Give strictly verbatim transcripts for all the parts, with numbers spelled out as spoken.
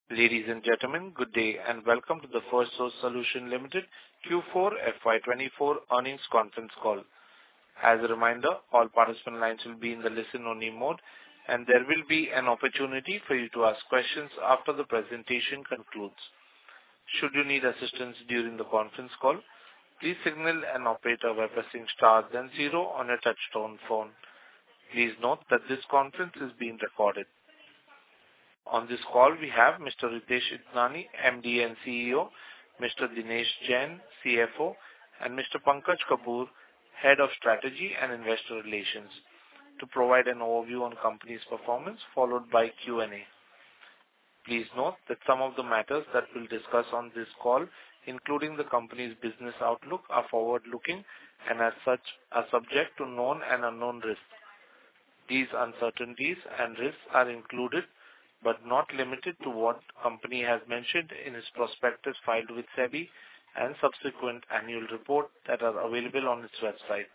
Ladies and gentlemen, good day and welcome to the Firstsource Solutions Limited Q four F Y twenty-four earnings conference call. As a reminder, all participant lines will be in the listen-only mode, and there will be an opportunity for you to ask questions after the presentation concludes. Should you need assistance during the conference call, please signal an operator by pressing star then zero on a touch-tone phone. Please note that this conference is being recorded. On this call, we have Mister Ritesh Idnani, M D and C E O, Mister Dinesh Jain, C F O, and Mister Pankaj Kapoor, Head of Strategy and Investor Relations, to provide an overview on company's performance, followed by Q and A. Please note that some of the matters that we'll discuss on this call, including the company's business outlook, are forward-looking and as such are subject to known and unknown risks. These uncertainties and risks are included but not limited to what company has mentioned in its prospectus filed with SEBI and subsequent annual report that are available on its website.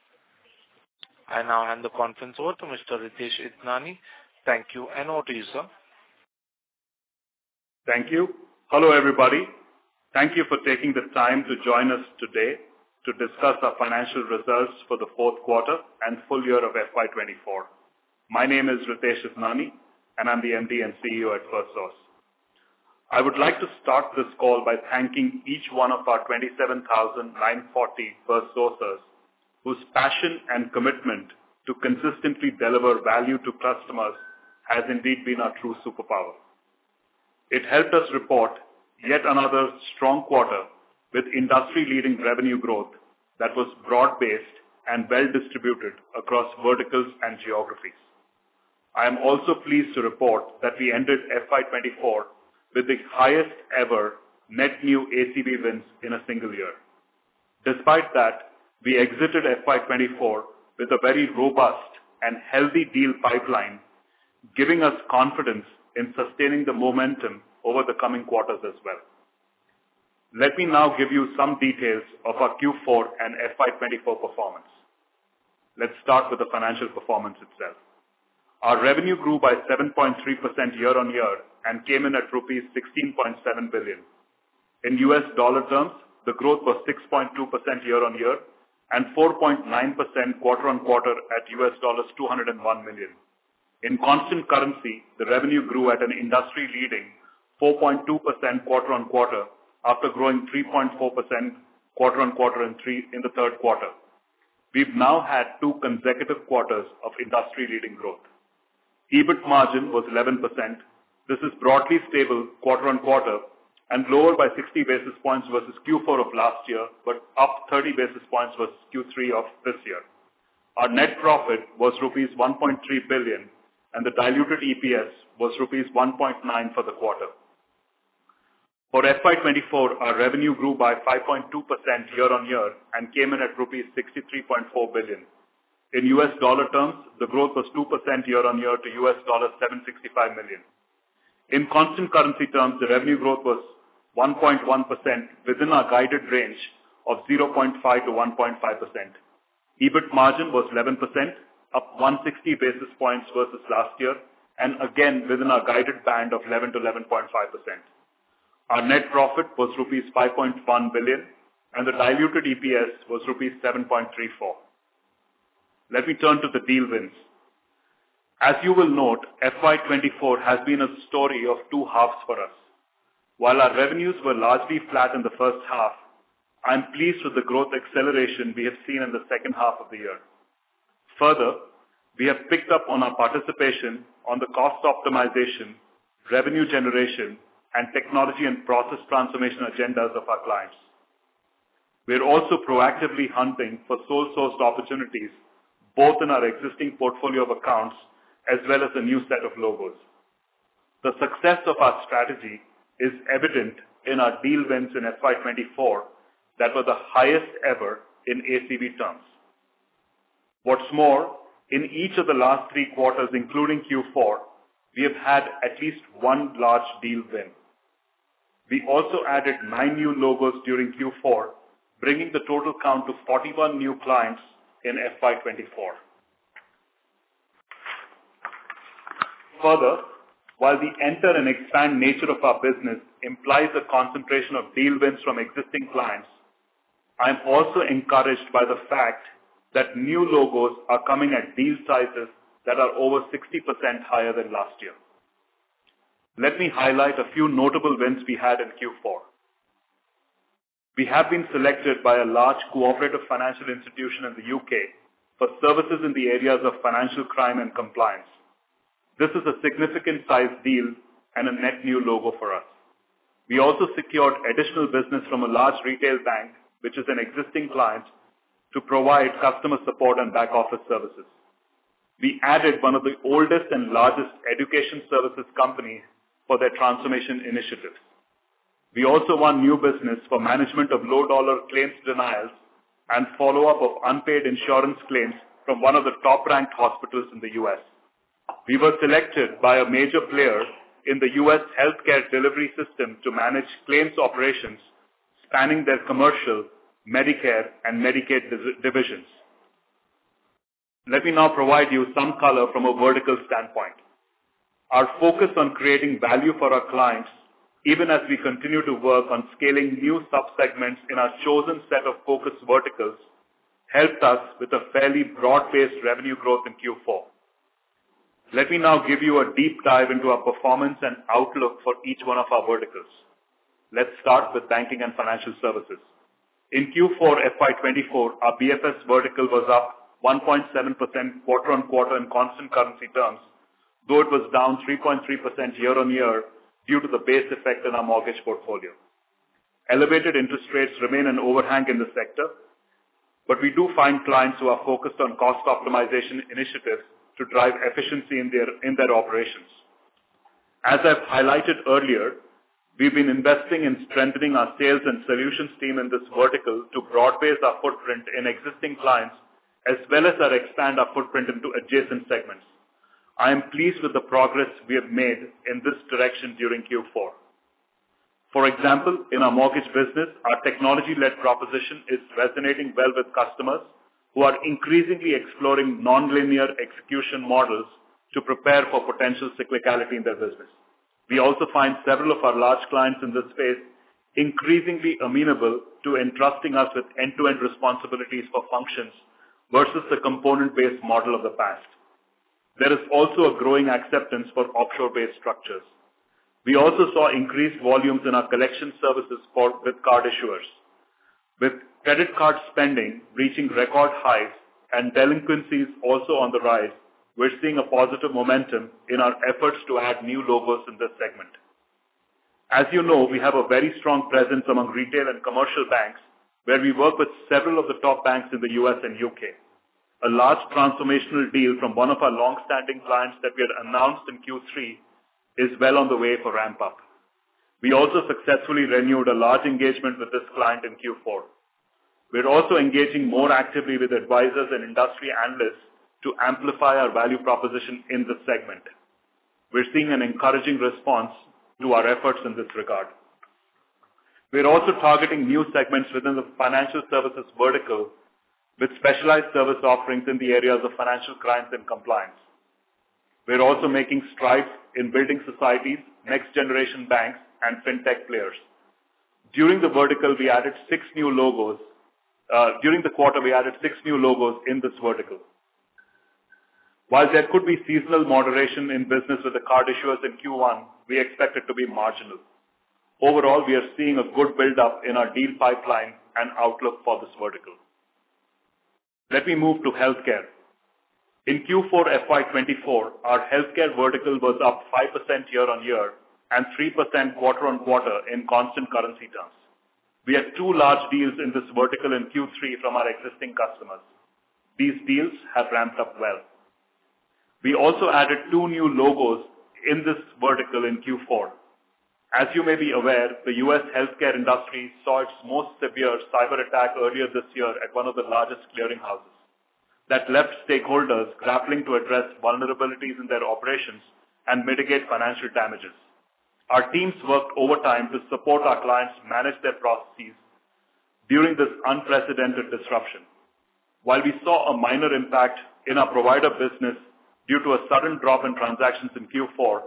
I now hand the conference over to Mister Ritesh Idnani. Thank you, and over to you, sir. Thank you. Hello, everybody. Thank you for taking the time to join us today to discuss our financial results for the fourth quarter and full year of F Y twenty-four. My name is Ritesh Idnani, and I'm the M D and C E O at Firstsource. I would like to start this call by thanking each one of our twenty-seven thousand nine hundred forty Firstsourcers whose passion and commitment to consistently deliver value to customers has indeed been our true superpower. It helped us report yet another strong quarter with industry-leading revenue growth that was broad-based and well-distributed across verticals and geographies. I am also pleased to report that we ended F Y twenty-four with the highest ever net new A C V wins in a single year. Despite that, we exited F Y twenty-four with a very robust and healthy deal pipeline, giving us confidence in sustaining the momentum over the coming quarters as well. Let me now give you some details of our Q four and F Y twenty-four performance. Let's start with the financial performance itself. Our revenue grew by seven point three percent year-on-year and came in at rupees sixteen point seven billion. In U S dollar terms, the growth was six point two percent year-on-year and four point nine percent quarter-on-quarter at U S dollars two hundred one million. In constant currency, the revenue grew at an industry-leading four point two percent quarter-on-quarter after growing three point four percent quarter-on-quarter in, three, in the third quarter. We've now had two consecutive quarters of industry-leading growth. EBIT margin was eleven percent. This is broadly stable quarter-on-quarter and lower by sixty basis points versus Q four of last year, but up thirty basis points versus Q three of this year. Our net profit was rupees one point three billion and the diluted E P S was rupees one point nine for the quarter. For F Y twenty-four, our revenue grew by five point two percent year-on-year and came in at rupees sixty-three point four billion. In U S dollar terms, the growth was two percent year-on-year to U S dollars seven hundred sixty-five million. In constant currency terms, the revenue growth was one point one percent within our guided range of zero point five to one point five percent. EBIT margin was eleven percent, up one hundred sixty basis points versus last year, and again within our guided band of eleven to eleven point five percent. Our net profit was rupees five point one billion, and the diluted E P S was rupees seven point three four. Let me turn to the deal wins. As you will note, F Y twenty-four has been a story of two halves for us. While our revenues were largely flat in the first half, I am pleased with the growth acceleration we have seen in the second half of the year. Further, we have picked up on our participation on the cost optimization, revenue generation, and technology and process transformation agendas of our clients. We are also proactively hunting for sole-sourced opportunities both in our existing portfolio of accounts as well as a new set of logos. The success of our strategy is evident in our deal wins in F Y twenty-four that were the highest ever in A C V terms. What's more, in each of the last three quarters, including Q four, we have had at least one large deal win. We also added nine new logos during Q four, bringing the total count to forty-one new clients in F Y twenty-four. Further, While the enter and expand nature of our business implies a concentration of deal wins from existing clients, I'm also encouraged by the fact that new logos are coming at deal sizes that are over sixty percent higher than last year. Let me highlight a few notable wins we had in Q four. We have been selected by a large cooperative financial institution in the U K for services in the areas of financial crime and compliance. This is a significant size deal and a net new logo for us. We also secured additional business from a large retail bank, which is an existing client, to provide customer support and back office services. We added one of the oldest and largest education services companies for their transformation initiatives. We also won new business for management of low-dollar claims denials and follow-up of unpaid insurance claims from one of the top-ranked hospitals in the U S. We were selected by a major player in the U S healthcare delivery system to manage claims operations spanning their commercial, Medicare, and Medicaid divisions. Let me now provide you some color from a vertical standpoint. Our focus on creating value for our clients, even as we continue to work on scaling new subsegments in our chosen set of focus verticals, helped us with a fairly broad-based revenue growth in Q four. Let me now give you a deep dive into our performance and outlook for each one of our verticals. Let's start with banking and financial services. In Q four F Y twenty-four, our B F S vertical was up one point seven percent quarter-on-quarter in constant currency terms, though it was down three point three percent year-on-year due to the base effect in our mortgage portfolio. Elevated interest rates remain an overhang in the sector, but we do find clients who are focused on cost optimization initiatives to drive efficiency in their, in their operations. As I've highlighted earlier, we've been investing in strengthening our sales and solutions team in this vertical to broad-base our footprint in existing clients, as well as our expand our footprint into adjacent segments. I am pleased with the progress we have made in this direction during Q four. For example, in our mortgage business, our technology-led proposition is resonating well with customers who are increasingly exploring nonlinear execution models to prepare for potential cyclicality in their business. We also find several of our large clients in this space increasingly amenable to entrusting us with end-to-end responsibilities for functions versus the component-based model of the past. There is also a growing acceptance for offshore-based structures. We also saw increased volumes in our collection services for, with card issuers. With credit card spending reaching record highs and delinquencies also on the rise, we're seeing a positive momentum in our efforts to add new logos in this segment. As you know, we have a very strong presence among retail and commercial banks, where we work with several of the top banks in the U S and U K. A large transformational deal from one of our long-standing clients that we had announced in Q three is well on the way for ramp-up. We also successfully renewed a large engagement with this client in Q four. We're also engaging more actively with advisors and industry analysts to amplify our value proposition in this segment. We're seeing an encouraging response to our efforts in this regard. We're also targeting new segments within the financial services vertical with specialized service offerings in the areas of financial crimes and compliance. We're also making strides in building societies, next-generation banks, and fintech players. During the vertical, we added six new logos. Uh, during the quarter, we added six new logos in this vertical. While there could be seasonal moderation in business with the card issuers in Q one, we expect it to be marginal. Overall, we are seeing a good build-up in our deal pipeline and outlook for this vertical. Let me move to healthcare. In Q four F Y twenty-four, our healthcare vertical was up five percent year-on-year and three percent quarter-on-quarter in constant currency terms. We had two large deals in this vertical in Q three from our existing customers. These deals have ramped up well. We also added two new logos in this vertical in Q four. As you may be aware, the U S healthcare industry saw its most severe cyber attack earlier this year at one of the largest clearinghouses. That left stakeholders grappling to address vulnerabilities in their operations and mitigate financial damages. Our teams worked overtime to support our clients manage their processes during this unprecedented disruption. While we saw a minor impact in our provider business due to a sudden drop in transactions in Q four,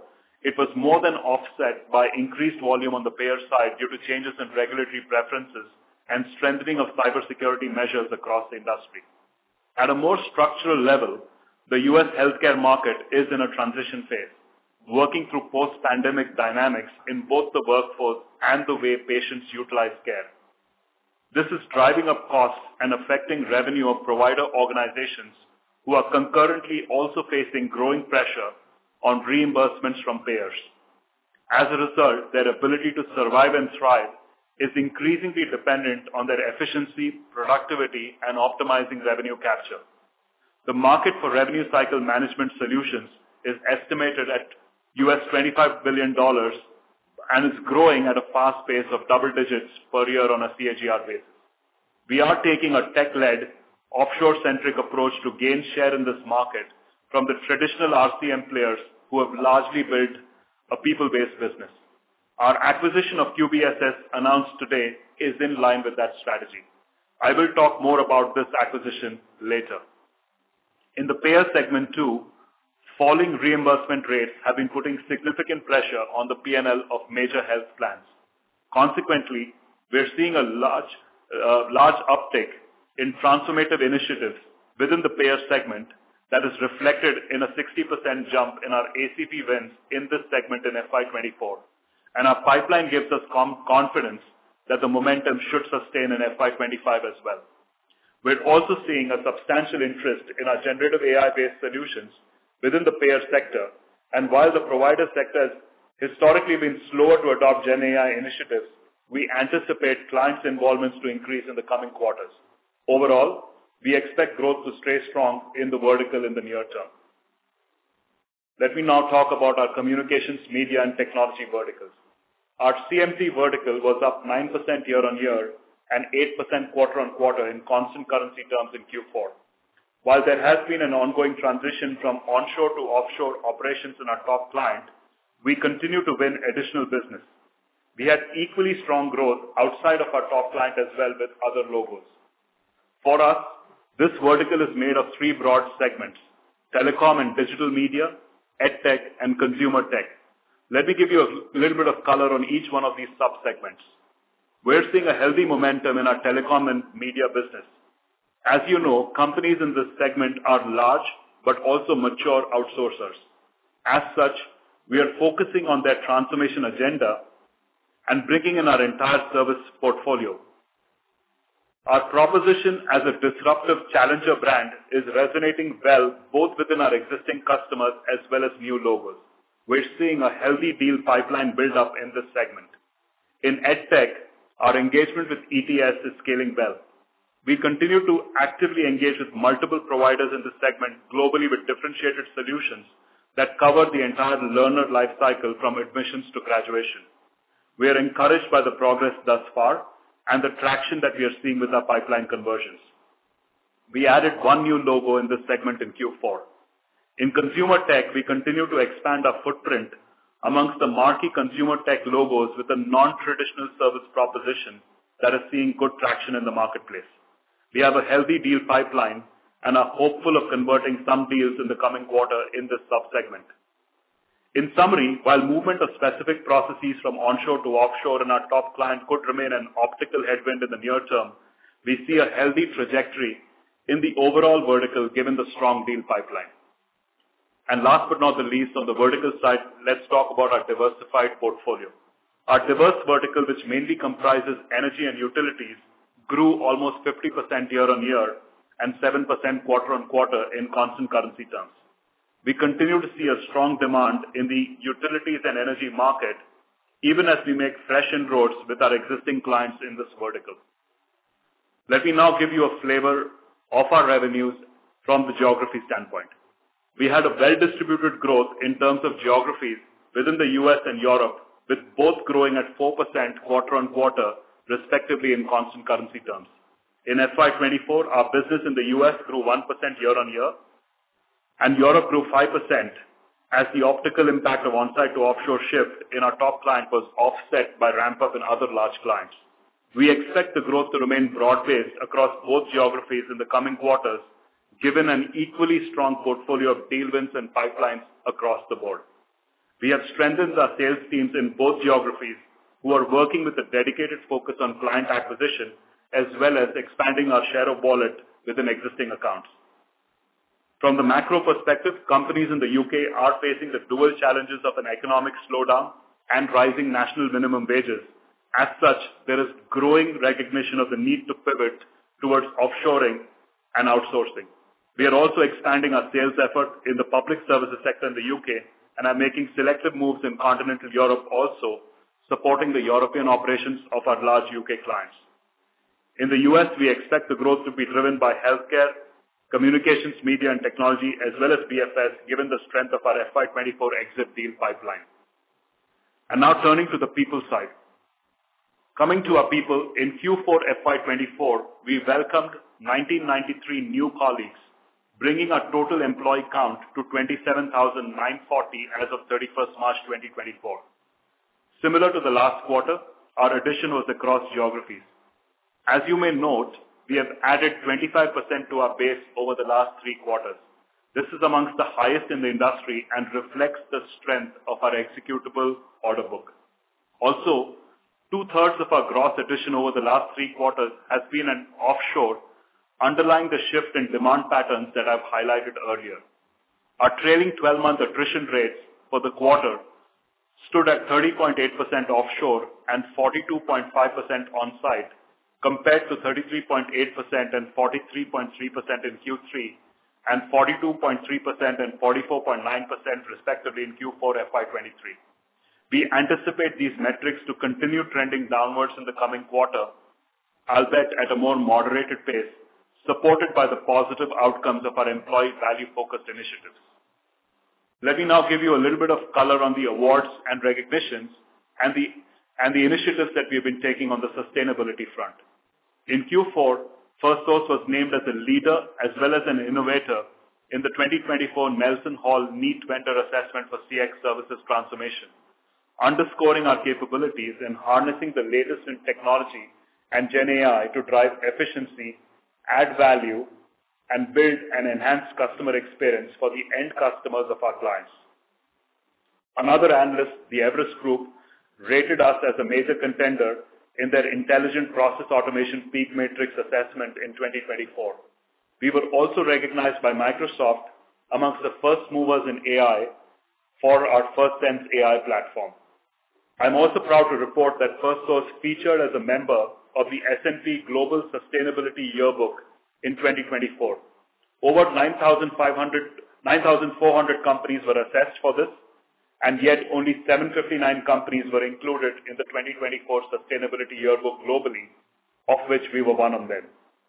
it was more than offset by increased volume on the payer side due to changes in regulatory preferences and strengthening of cybersecurity measures across the industry. At a more structural level, the U S healthcare market is in a transition phase, working through post-pandemic dynamics in both the workforce and the way patients utilize care. This is driving up costs and affecting revenue of provider organizations who are concurrently also facing growing pressure on reimbursements from payers. As a result, their ability to survive and thrive is increasingly dependent on their efficiency, productivity, and optimizing revenue capture. The market for revenue cycle management solutions is estimated at U S twenty-five billion dollars and is growing at a fast pace of double digits per year on a C A G R basis. We are taking a tech-led, offshore-centric approach to gain share in this market from the traditional R C M players who have largely built a people-based business. Our acquisition of Q B S S announced today is in line with that strategy. I will talk more about this acquisition later. In the payer segment too, falling reimbursement rates have been putting significant pressure on the P and L of major health plans. Consequently, we're seeing a large, uh, large uptick in transformative initiatives within the payer segment that is reflected in a sixty percent jump in our A C P wins in this segment in F Y twenty-four. And our pipeline gives us com- confidence that the momentum should sustain in F Y twenty-five as well. We're also seeing a substantial interest in our generative A I-based solutions within the payer sector, and while the provider sector has historically been slower to adopt Gen A I initiatives, we anticipate clients' involvements to increase in the coming quarters. Overall, we expect growth to stay strong in the vertical in the near term. Let me now talk about our communications, media, and technology verticals. Our C M T vertical was up nine percent year-on-year and eight percent quarter-on-quarter in constant currency terms in Q four. While there has been an ongoing transition from onshore to offshore operations in our top client, we continue to win additional business. We had equally strong growth outside of our top client as well with other logos. For us, this vertical is made of three broad segments: telecom and digital media, edtech, and consumer tech. Let me give you a little bit of color on each one of these sub-segments. We're seeing a healthy momentum in our telecom and media business. As you know, companies in this segment are large but also mature outsourcers. As such, we are focusing on their transformation agenda and bringing in our entire service portfolio. Our proposition as a disruptive challenger brand is resonating well both within our existing customers as well as new logos. We're seeing a healthy deal pipeline build up in this segment. In EdTech, our engagement with E T S is scaling well. We continue to actively engage with multiple providers in this segment globally with differentiated solutions that cover the entire learner life cycle from admissions to graduation. We are encouraged by the progress thus far and the traction that we are seeing with our pipeline conversions. We added one new logo in this segment in Q four. In consumer tech, we continue to expand our footprint amongst the marquee consumer tech logos with a non-traditional service proposition that is seeing good traction in the marketplace. We have a healthy deal pipeline and are hopeful of converting some deals in the coming quarter in this sub-segment. In summary, while movement of specific processes from onshore to offshore in our top client could remain an optical headwind in the near term, we see a healthy trajectory in the overall vertical given the strong deal pipeline. And last but not the least, on the vertical side, let's talk about our diversified portfolio. Our diverse vertical, which mainly comprises energy and utilities, grew almost fifty percent year-on-year and seven percent quarter-on-quarter in constant currency terms. We continue to see a strong demand in the utilities and energy market, even as we make fresh inroads with our existing clients in this vertical. Let me now give you a flavor of our revenues from the geography standpoint. We had a well-distributed growth in terms of geographies within the U S and Europe, with both growing at four percent quarter-on-quarter, respectively in constant currency terms. In F Y twenty-four, our business in the U S grew one percent year-on-year, and Europe grew five percent as the optical impact of on-site to offshore shift in our top client was offset by ramp-up in other large clients. We expect the growth to remain broad-based across both geographies in the coming quarters, given an equally strong portfolio of deal wins and pipelines across the board. We have strengthened our sales teams in both geographies who are working with a dedicated focus on client acquisition as well as expanding our share of wallet within existing accounts. From the macro perspective, companies in the U K are facing the dual challenges of an economic slowdown and rising national minimum wages. As such, there is growing recognition of the need to pivot towards offshoring and outsourcing. We are also expanding our sales effort in the public services sector in the U K and are making selective moves in continental Europe also, supporting the European operations of our large U K clients. In the U S, we expect the growth to be driven by healthcare, communications, media and technology, as well as B F S, given the strength of our F Y twenty-four exit deal pipeline. And now turning to the people side. Coming to our people, in Q four F Y twenty-four, we welcomed one thousand nine hundred ninety-three new colleagues, bringing our total employee count to twenty-seven thousand nine hundred forty as of thirty-first March twenty twenty-four. Similar to the last quarter, our addition was across geographies. As you may note, we have added twenty-five percent to our base over the last three quarters. This is amongst the highest in the industry and reflects the strength of our executable order book. Also, two-thirds of our gross addition over the last three quarters has been an offshore, underlying the shift in demand patterns that I've highlighted earlier. Our trailing twelve-month attrition rates for the quarter stood at thirty point eight percent offshore and forty-two point five percent on-site, compared to thirty-three point eight percent and forty-three point three percent in Q three and forty-two point three percent and forty-four point nine percent respectively in Q four F Y twenty-three. We anticipate these metrics to continue trending downwards in the coming quarter, albeit at a more moderated pace, supported by the positive outcomes of our employee value-focused initiatives. Let me now give you a little bit of color on the awards and recognitions and the, and the initiatives that we've been taking on the sustainability front. In Q four, Firstsource was named as a leader as well as an innovator in the twenty twenty-four Nelson Hall NEAT Vendor Assessment for C X Services Transformation, underscoring our capabilities in harnessing the latest in technology and Gen A I to drive efficiency, add value, and build an enhanced customer experience for the end customers of our clients. Another analyst, the Everest Group, rated us as a major contender in their Intelligent Process Automation PEAK Matrix assessment in twenty twenty-four. We were also recognized by Microsoft amongst the first movers in A I for our FirstSense A I platform. I'm also proud to report that Firstsource featured as a member of the S and P Global Sustainability Yearbook in twenty twenty-four. Over nine thousand four hundred companies were assessed for this, and yet only seven hundred fifty-nine companies were included in the twenty twenty-four Sustainability Yearbook globally, of which we were one of them.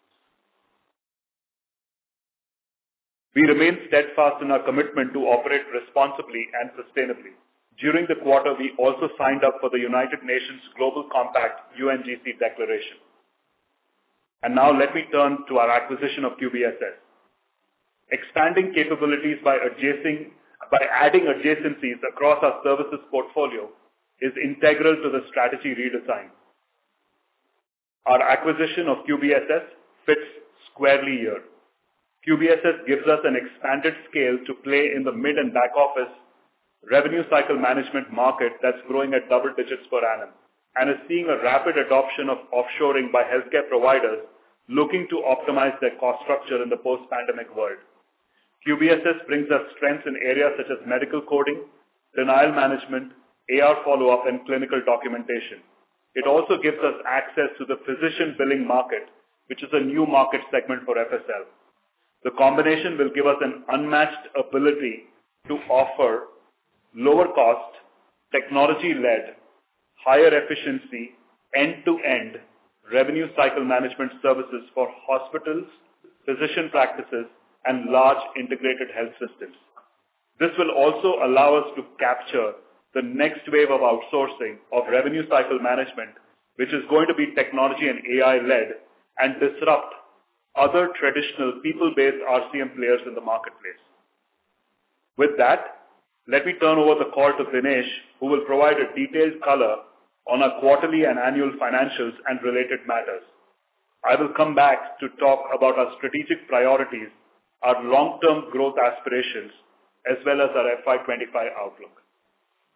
We remain steadfast in our commitment to operate responsibly and sustainably. During the quarter, we also signed up for the United Nations Global Compact U N G C Declaration. And now let me turn to our acquisition of Q B S S. Expanding capabilities by adjacing, by adding adjacencies across our services portfolio is integral to the strategy redesign. Our acquisition of Q B S S fits squarely here. Q B S S gives us an expanded scale to play in the mid and back office revenue cycle management market that's growing at double digits per annum and is seeing a rapid adoption of offshoring by healthcare providers looking to optimize their cost structure in the post-pandemic world. Q B S S brings us strengths in areas such as medical coding, denial management, A R follow-up, and clinical documentation. It also gives us access to the physician billing market, which is a new market segment for F S L. The combination will give us an unmatched ability to offer lower cost, technology-led, higher efficiency, end-to-end revenue cycle management services for hospitals, physician practices, and large integrated health systems. This will also allow us to capture the next wave of outsourcing of revenue cycle management, which is going to be technology and A I-led and disrupt other traditional people-based R C M players in the marketplace. With that, let me turn over the call to Dinesh, who will provide a detailed color on our quarterly and annual financials and related matters. I will come back to talk about our strategic priorities, our long-term growth aspirations, as well as our F Y twenty-five outlook.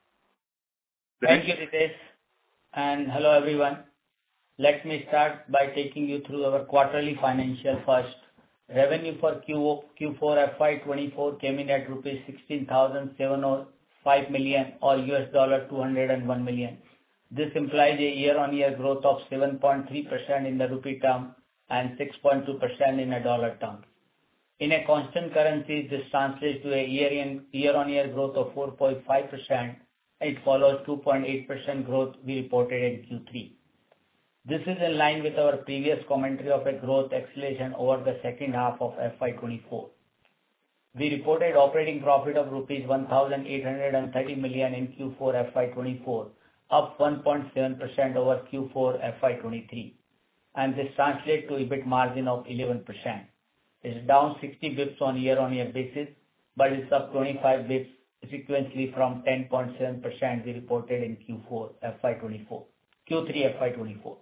Thank you, Ritesh, and hello, everyone. Let me start by taking you through our quarterly financial first. Revenue for Q four F Y twenty-four came in at rupees sixteen thousand seven hundred five million or U S dollar two hundred one million. This implies a year-on-year growth of seven point three percent in the rupee term and six point two percent in a dollar term. In a constant currency, this translates to a year-on-year growth of four point five percent. It follows two point eight percent growth we reported in Q three. This is in line with our previous commentary of a growth acceleration over the second half of F Y twenty-four. We reported operating profit of rupees one thousand eight hundred thirty million in Q four F Y twenty-four, up one point seven percent over Q four F Y twenty-three, and this translates to EBIT margin of eleven percent. It's down sixty basis points on year-on-year basis, but it's up twenty-five basis points sequentially from ten point seven percent we reported in Q four F Y twenty-four, Q three F Y twenty-four.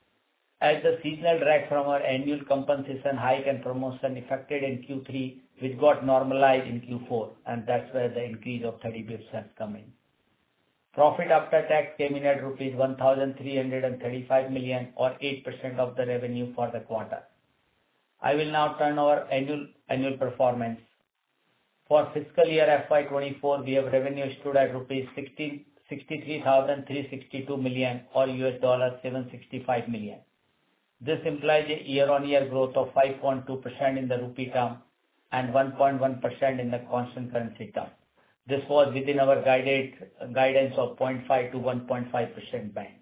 As the seasonal drag from our annual compensation hike and promotion affected in Q three, which got normalized in Q four, and that's where the increase of thirty basis points has come in. Profit after tax came in at rupees one thousand three hundred thirty-five million or eight percent of the revenue for the quarter. I will now turn our annual annual performance. For fiscal year F Y twenty-four, we have revenue stood at rupees sixty-three thousand three hundred sixty-two million or U S dollar seven hundred sixty-five million. This implies a year-on-year growth of five point two percent in the rupee term and one point one percent in the constant currency term. This was within our guided guidance of zero point five to one point five percent band.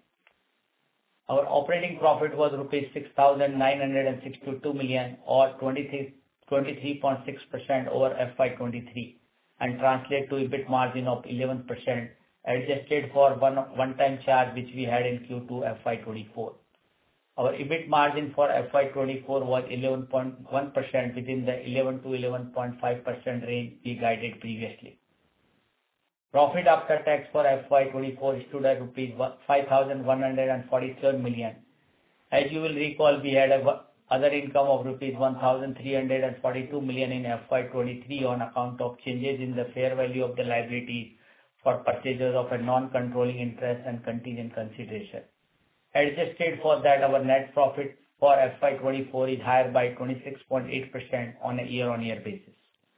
Our operating profit was rupees six thousand nine hundred sixty-two million or twenty-three point six percent over F Y twenty-three and translate to EBIT margin of eleven percent adjusted for one one-time charge which we had in Q two F Y twenty-four. Our EBIT margin for F Y twenty-four was eleven point one percent within the eleven to eleven point five percent range we guided previously. Profit after tax for F Y twenty-four stood at rupees five thousand one hundred forty-seven million. As you will recall, we had a other income of rupees one thousand three hundred forty-two million in F Y twenty-three on account of changes in the fair value of the liabilities for purchasers of a non-controlling interest and contingent consideration. Adjusted for that, our net profit for F Y twenty-four is higher by twenty-six point eight percent on a year-on-year basis.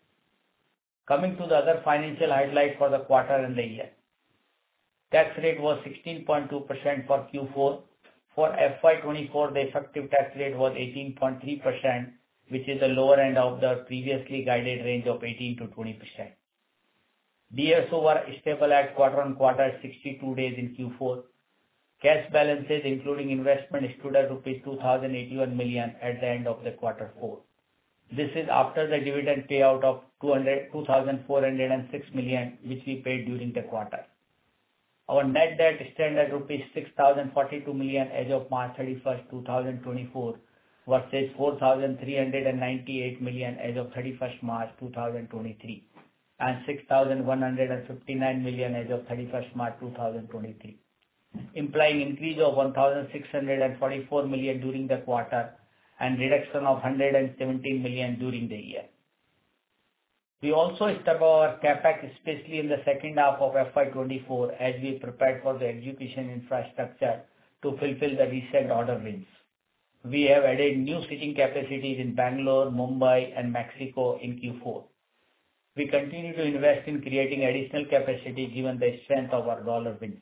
Coming to the other financial highlights for the quarter and the year. Tax rate was sixteen point two percent for Q four. For F Y twenty-four, the effective tax rate was eighteen point three percent, which is the lower end of the previously guided range of eighteen to twenty percent. D S O were stable at quarter-on-quarter sixty-two days in Q four. Cash balances, including investment, stood at rupees two thousand eighty-one million at the end of the quarter four. This is after the dividend payout of two thousand four hundred six million, which we paid during the quarter. Our net debt stands at rupees six thousand forty-two million as of March thirty-first, two thousand twenty-four versus four thousand three hundred ninety-eight million as of thirty-first March two thousand twenty-three and six thousand one hundred fifty-nine million as of thirty-first March two thousand twenty-three, implying increase of one thousand six hundred forty-four million during the quarter and reduction of one hundred seventeen million during the year. We also stepped up our CapEx, especially in the second half of F Y twenty-four, as we prepared for the execution infrastructure to fulfill the recent order wins. We have added new seating capacities in Bangalore, Mumbai, and Mexico in Q four. We continue to invest in creating additional capacity given the strength of our dollar wins.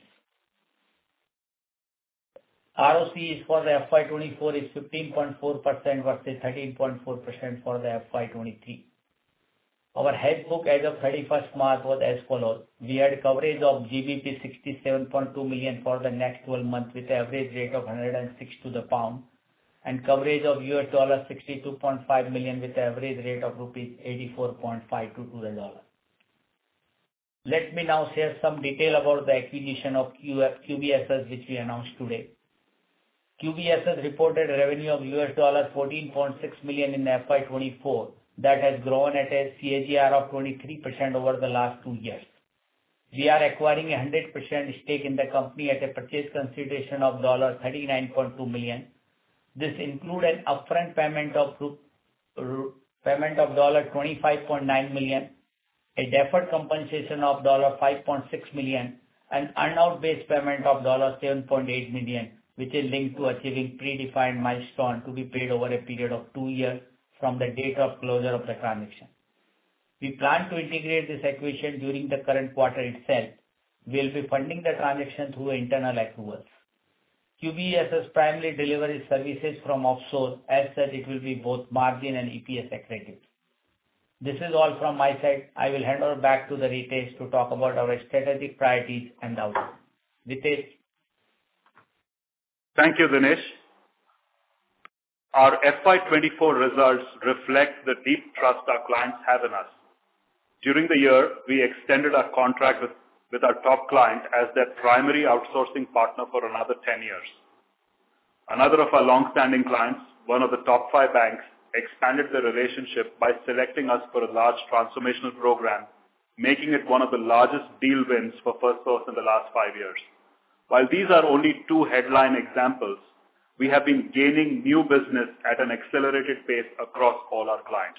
R O C is for the F Y twenty-four is fifteen point four percent versus thirteen point four percent for the F Y twenty-three. Our hedge book as of thirty-first March was as follows. We had coverage of G B P sixty-seven point two million for the next twelve months with an average rate of one hundred six to the pound and coverage of U S dollar sixty-two point five million with an average rate of rupees eighty-four point five two to the dollar. Let me now share some detail about the acquisition of Q B S S which we announced today. Q B S S reported revenue of U S dollar fourteen point six million in F Y twenty-four that has grown at a C A G R of twenty-three percent over the last two years. We are acquiring a one hundred percent stake in the company at a purchase consideration of thirty-nine point two million dollars. This includes an upfront payment of payment of twenty-five point nine million dollars, a deferred compensation of five point six million dollars, an earn-out based payment of seven point eight million dollars, which is linked to achieving predefined milestone to be paid over a period of two years from the date of closure of the transaction. We plan to integrate this acquisition during the current quarter itself. We will be funding the transaction through internal accruals. Q B E S S primarily delivers services from offshore. As such, it will be both margin and E P S accretive. This is all from my side. I will hand over back to the Ritesh to talk about our strategic priorities and outlook. Ritesh. Thank you, Dinesh. Our F Y twenty-four results reflect the deep trust our clients have in us. During the year, we extended our contract with, with our top client as their primary outsourcing partner for another ten years. Another of our long-standing clients, one of the top five banks, expanded the relationship by selecting us for a large transformational program, making it one of the largest deal wins for Firstsource in the last five years. While these are only two headline examples, we have been gaining new business at an accelerated pace across all our clients.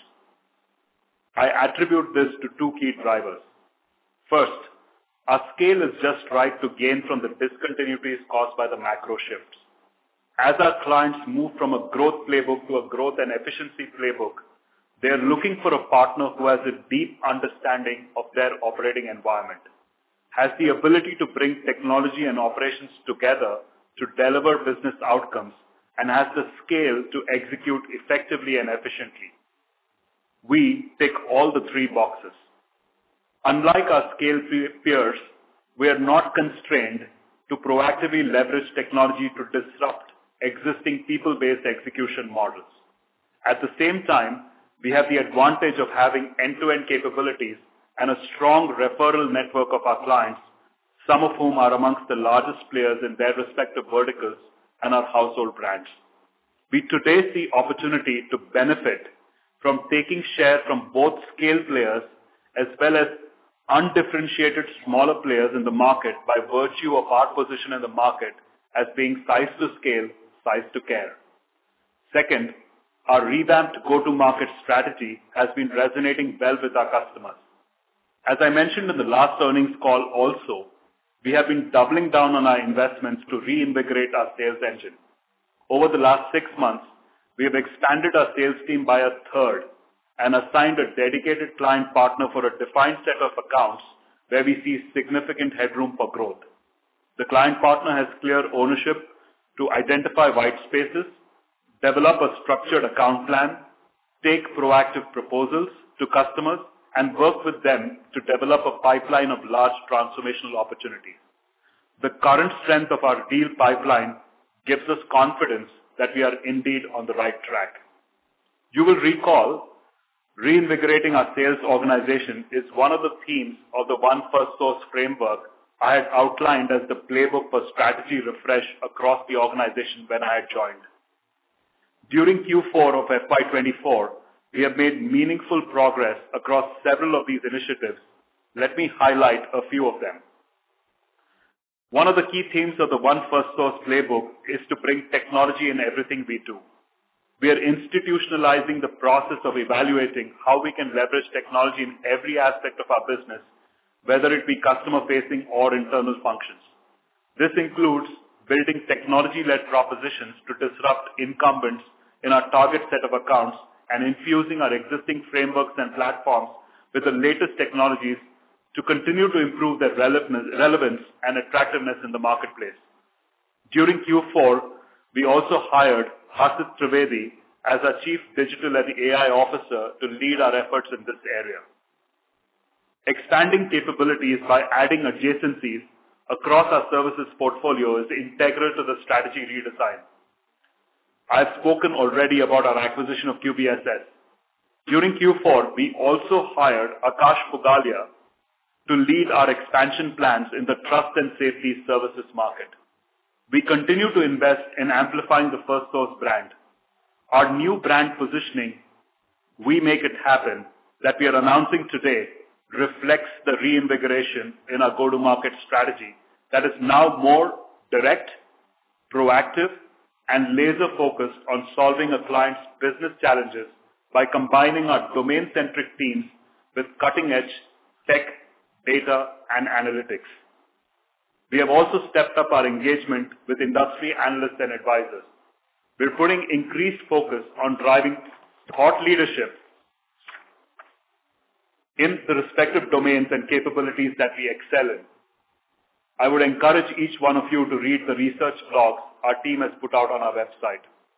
I attribute this to two key drivers. First, our scale is just right to gain from the discontinuities caused by the macro shifts. As our clients move from a growth playbook to a growth and efficiency playbook, they are looking for a partner who has a deep understanding of their operating environment, has the ability to bring technology and operations together to deliver business outcomes, and has the scale to execute effectively and efficiently. We tick all the three boxes. Unlike our scale peers, we are not constrained to proactively leverage technology to disrupt existing people-based execution models. At the same time, we have the advantage of having end-to-end capabilities and a strong referral network of our clients, some of whom are amongst the largest players in their respective verticals and are household brands. We today see opportunity to benefit from taking share from both scale players as well as undifferentiated smaller players in the market by virtue of our position in the market as being size to scale, size to care. Second, our revamped go-to-market strategy has been resonating well with our customers. As I mentioned in the last earnings call also, we have been doubling down on our investments to reinvigorate our sales engine. Over the last six months, we have expanded our sales team by a third and assigned a dedicated client partner for a defined set of accounts where we see significant headroom for growth. The client partner has clear ownership to identify white spaces, develop a structured account plan, take proactive proposals to customers, and work with them to develop a pipeline of large transformational opportunities. The current strength of our deal pipeline gives us confidence that we are indeed on the right track. You will recall, reinvigorating our sales organization is one of the themes of the One Firstsource framework I had outlined as the playbook for strategy refresh across the organization when I had joined. During Q four of F Y twenty-four, we have made meaningful progress across several of these initiatives. Let me highlight a few of them. One of the key themes of the One Firstsource playbook is to bring technology in everything we do. We are institutionalizing the process of evaluating how we can leverage technology in every aspect of our business, whether it be customer-facing or internal functions. This includes building technology-led propositions to disrupt incumbents in our target set of accounts and infusing our existing frameworks and platforms with the latest technologies to continue to improve their relevance and attractiveness in the marketplace. During Q four, we also hired Harshit Trivedi as our Chief Digital and A I Officer to lead our efforts in this area. Expanding capabilities by adding adjacencies across our services portfolio is integral to the strategy redesign. I've spoken already about our acquisition of Q B E S S. During Q four, we also hired Akash Pugalia to lead our expansion plans in the trust and safety services market. We continue to invest in amplifying the Firstsource brand. Our new brand positioning, We Make It Happen, that we are announcing today, reflects the reinvigoration in our go-to-market strategy that is now more direct, proactive, and laser-focused on solving a client's business challenges by combining our domain-centric teams with cutting-edge tech, data, and analytics. We have also stepped up our engagement with industry analysts and advisors. We're putting increased focus on driving thought leadership in the respective domains and capabilities that we excel in. I would encourage each one of you to read the research blogs our team has put out on our website.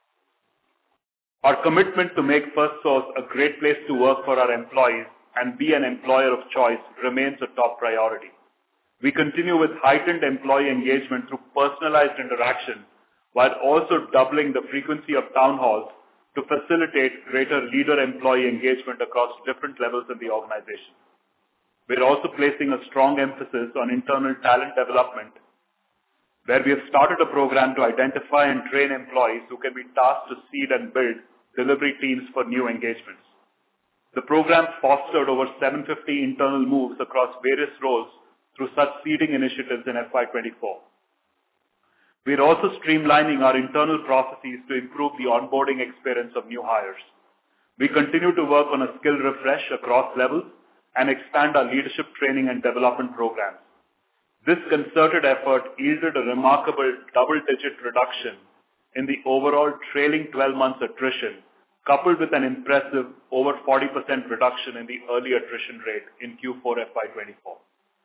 Our commitment to make Firstsource a great place to work for our employees and be an employer of choice remains a top priority. We continue with heightened employee engagement through personalized interaction, while also doubling the frequency of town halls to facilitate greater leader-employee engagement across different levels in the organization. We're also placing a strong emphasis on internal talent development, where we have started a program to identify and train employees who can be tasked to seed and build delivery teams for new engagements. The program fostered over seven hundred fifty internal moves across various roles through such seeding initiatives in F Y twenty-four. We are also streamlining our internal processes to improve the onboarding experience of new hires. We continue to work on a skill refresh across levels and expand our leadership training and development programs. This concerted effort yielded a remarkable double-digit reduction in the overall trailing twelve months attrition, coupled with an impressive over forty percent reduction in the early attrition rate in Q four F Y twenty-four.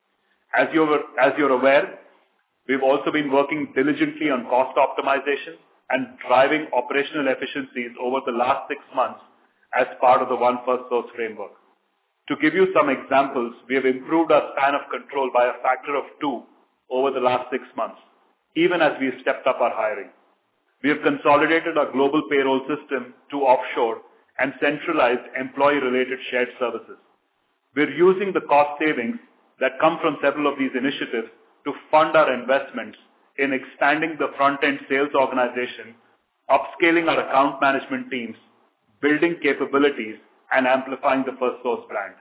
As you're, as you're aware, we've also been working diligently on cost optimization and driving operational efficiencies over the last six months as part of the One Firstsource framework. To give you some examples, we have improved our span of control by a factor of two over the last six months, even as we've stepped up our hiring. We have consolidated our global payroll system to offshore and centralized employee-related shared services. We're using the cost savings that come from several of these initiatives to fund our investments in expanding the front-end sales organization, upscaling our account management teams, building capabilities, and amplifying the Firstsource brand.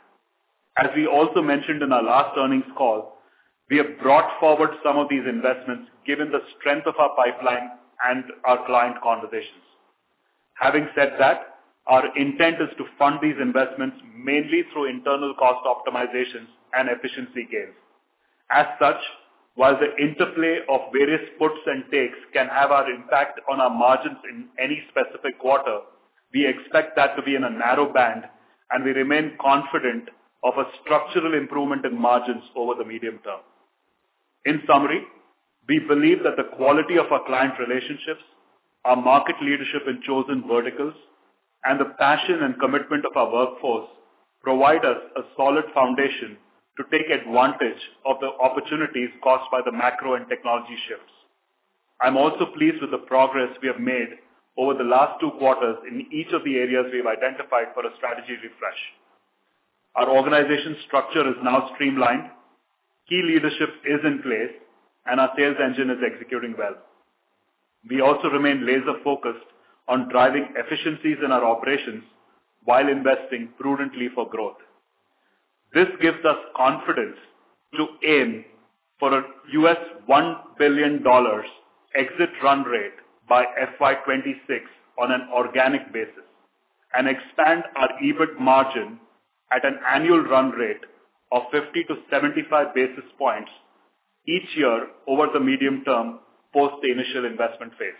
As we also mentioned in our last earnings call, we have brought forward some of these investments given the strength of our pipeline and our client conversations. Having said that, our intent is to fund these investments mainly through internal cost optimizations and efficiency gains. As such, while the interplay of various puts and takes can have our impact on our margins in any specific quarter, we expect that to be in a narrow band, and we remain confident of a structural improvement in margins over the medium term. In summary, we believe that the quality of our client relationships, our market leadership in chosen verticals, and the passion and commitment of our workforce provide us a solid foundation to take advantage of the opportunities caused by the macro and technology shifts. I'm also pleased with the progress we have made over the last two quarters in each of the areas we've identified for a strategy refresh. Our organization structure is now streamlined, key leadership is in place, and our sales engine is executing well. We also remain laser-focused on driving efficiencies in our operations while investing prudently for growth. This gives us confidence to aim for a U S one billion dollars exit run rate by F Y twenty-six on an organic basis and expand our EBIT margin at an annual run rate of fifty to seventy-five basis points each year over the medium term post the initial investment phase.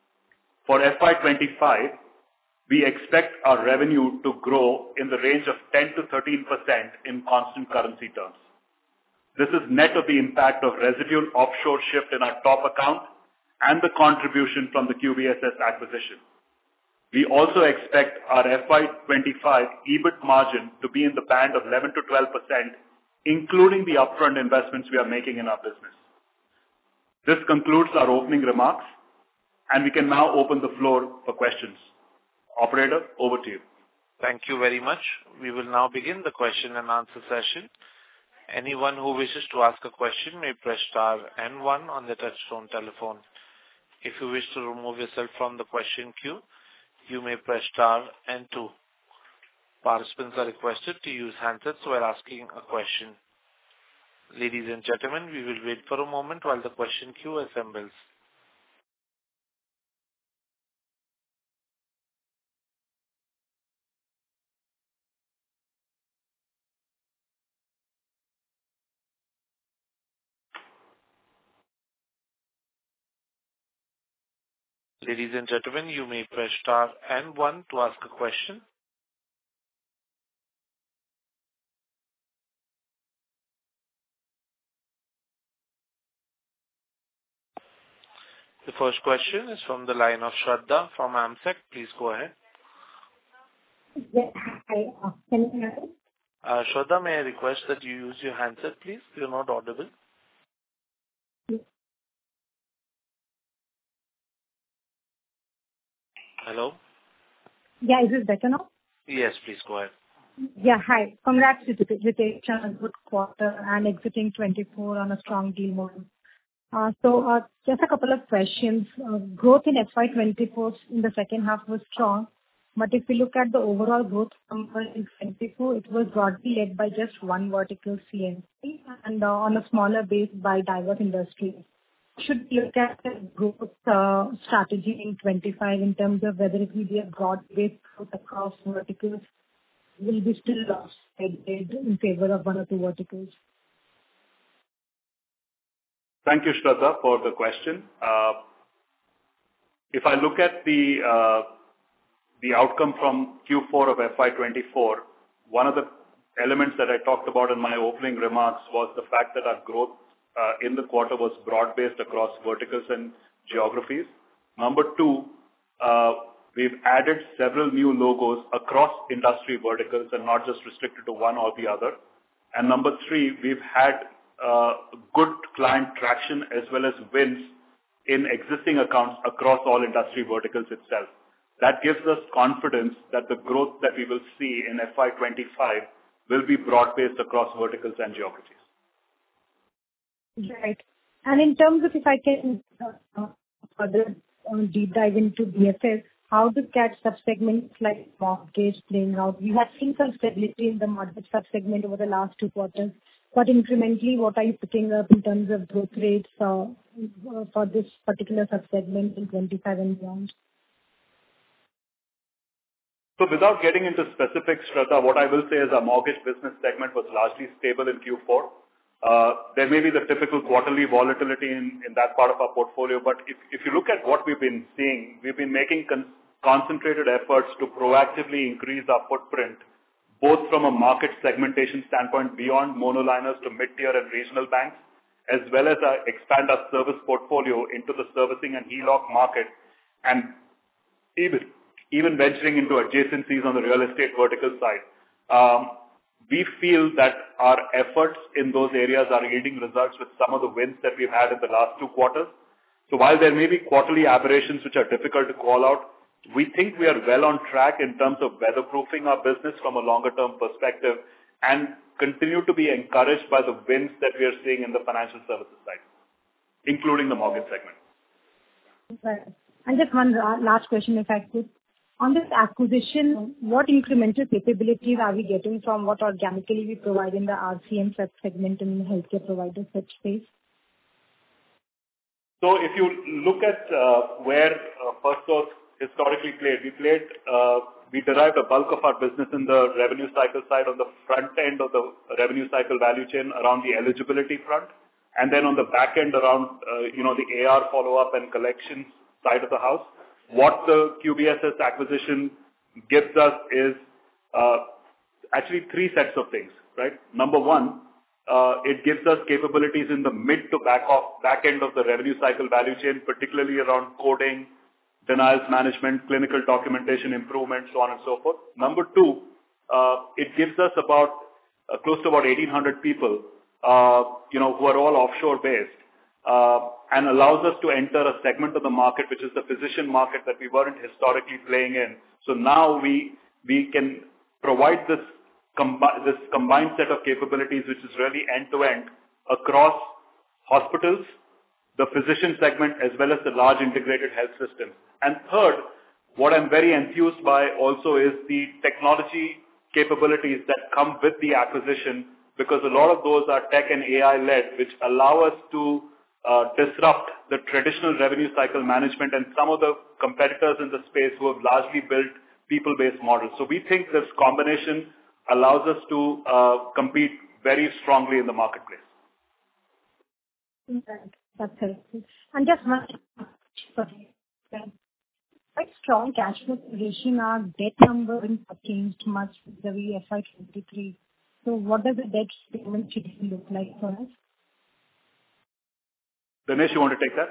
For F Y twenty-five, we expect our revenue to grow in the range of ten to thirteen percent in constant currency terms. This is net of the impact of residual offshore shift in our top account and the contribution from the Q B S S acquisition. We also expect our F Y twenty-five EBIT margin to be in the band of eleven to twelve percent, including the upfront investments we are making in our business. This concludes our opening remarks, and we can now open the floor for questions. Operator, over to you. Thank you very much. We will now begin the question and answer session. Anyone who wishes to ask a question may press star and one on the touchtone telephone. If you wish to remove yourself from the question queue, you may press star and two. Participants are requested to use handsets while asking a question. Ladies and gentlemen, we will wait for a moment while the question queue assembles. Ladies and gentlemen, you may press star and one to ask a question. The first question is from the line of Shraddha from AMSEC. Please go ahead. Yeah. Hi. uh, Can you hear me? Uh, Shraddha, may I request that you use your handset, please? You're not audible. Hello? Yeah. Is it better now? Yes, please go ahead. Yeah. Hi. Congrats, Ritesh, on a good quarter and exiting twenty-four on a strong deal momentum. Uh, So uh, just a couple of questions. Uh, Growth in F Y twenty-four in the second half was strong, but if you look at the overall growth number in twenty-four, it was broadly led by just one vertical, C N C, and uh, on a smaller base by diverse industries. Should we look at the growth uh, strategy in twenty-five in terms of whether it will be a broad-based growth across verticals, will be still lost in favor of one or two verticals? Thank you, Shraddha, for the question. Uh, If I look at the uh, the outcome from Q four of F Y twenty-four, one of the elements that I talked about in my opening remarks was the fact that our growth uh, in the quarter was broad-based across verticals and geographies. Number two, uh, we've added several new logos across industry verticals and not just restricted to one or the other. And number three, we've had uh, good client traction as well as wins in existing accounts across all industry verticals itself. That gives us confidence that the growth that we will see in F Y twenty-five will be broad-based across verticals and geographies. Right. And in terms of if I can uh, further uh, deep dive into B F S, how do CAT subsegments like mortgage playing out? We have seen some stability in the mortgage subsegment over the last two quarters, but incrementally, what are you picking up in terms of growth rates uh, for this particular subsegment in twenty-five and beyond? So without getting into specifics, Shraddha, what I will say is our mortgage business segment was largely stable in Q four. Uh, there may be the typical quarterly volatility in, in that part of our portfolio, but if, if you look at what we've been seeing, we've been making con- concentrated efforts to proactively increase our footprint, both from a market segmentation standpoint beyond monoliners to mid-tier and regional banks, as well as uh, expand our service portfolio into the servicing and E L O C market, and even even venturing into adjacencies on the real estate vertical side. Um, we feel that our efforts in those areas are yielding results with some of the wins that we've had in the last two quarters. So while there may be quarterly aberrations which are difficult to call out, we think we are well on track in terms of weatherproofing our business from a longer-term perspective and continue to be encouraged by the wins that we are seeing in the financial services side, including the mortgage segment. Right. And just one last question, if I could. On this acquisition, what incremental capabilities are we getting from what organically we provide in the R C M segment in the healthcare provider such space? So if you look at uh, where uh, Firstsource historically played, we played, uh, we derived a bulk of our business in the revenue cycle side on the front end of the revenue cycle value chain around the eligibility front, and then on the back end around, uh, you know, the A R follow-up and collections side of the house. What the Q B S S acquisition gives us is uh, actually three sets of things, right? Number one, uh, it gives us capabilities in the mid to back of back end of the revenue cycle value chain, particularly around coding, denials management, clinical documentation improvement, so on and so forth. Number two, uh, it gives us about uh, close to about eighteen hundred people, uh, you know, who are all offshore based. Uh, and allows us to enter a segment of the market, which is the physician market that we weren't historically playing in. So now we we can provide this, combi- this combined set of capabilities, which is really end-to-end across hospitals, the physician segment, as well as the large integrated health system. And third, what I'm very enthused by also is the technology capabilities that come with the acquisition, because a lot of those are tech and A I-led, which allow us to Uh, disrupt the traditional revenue cycle management and some of the competitors in the space who have largely built people-based models. So we think this combination allows us to uh, compete very strongly in the marketplace. Right. That's helpful. And just one, sorry. strong cash flow position, our debt number hasn't changed much with the F Y twenty-three. So what does the debt payment schedule look like for us? Dinesh, you want to take that?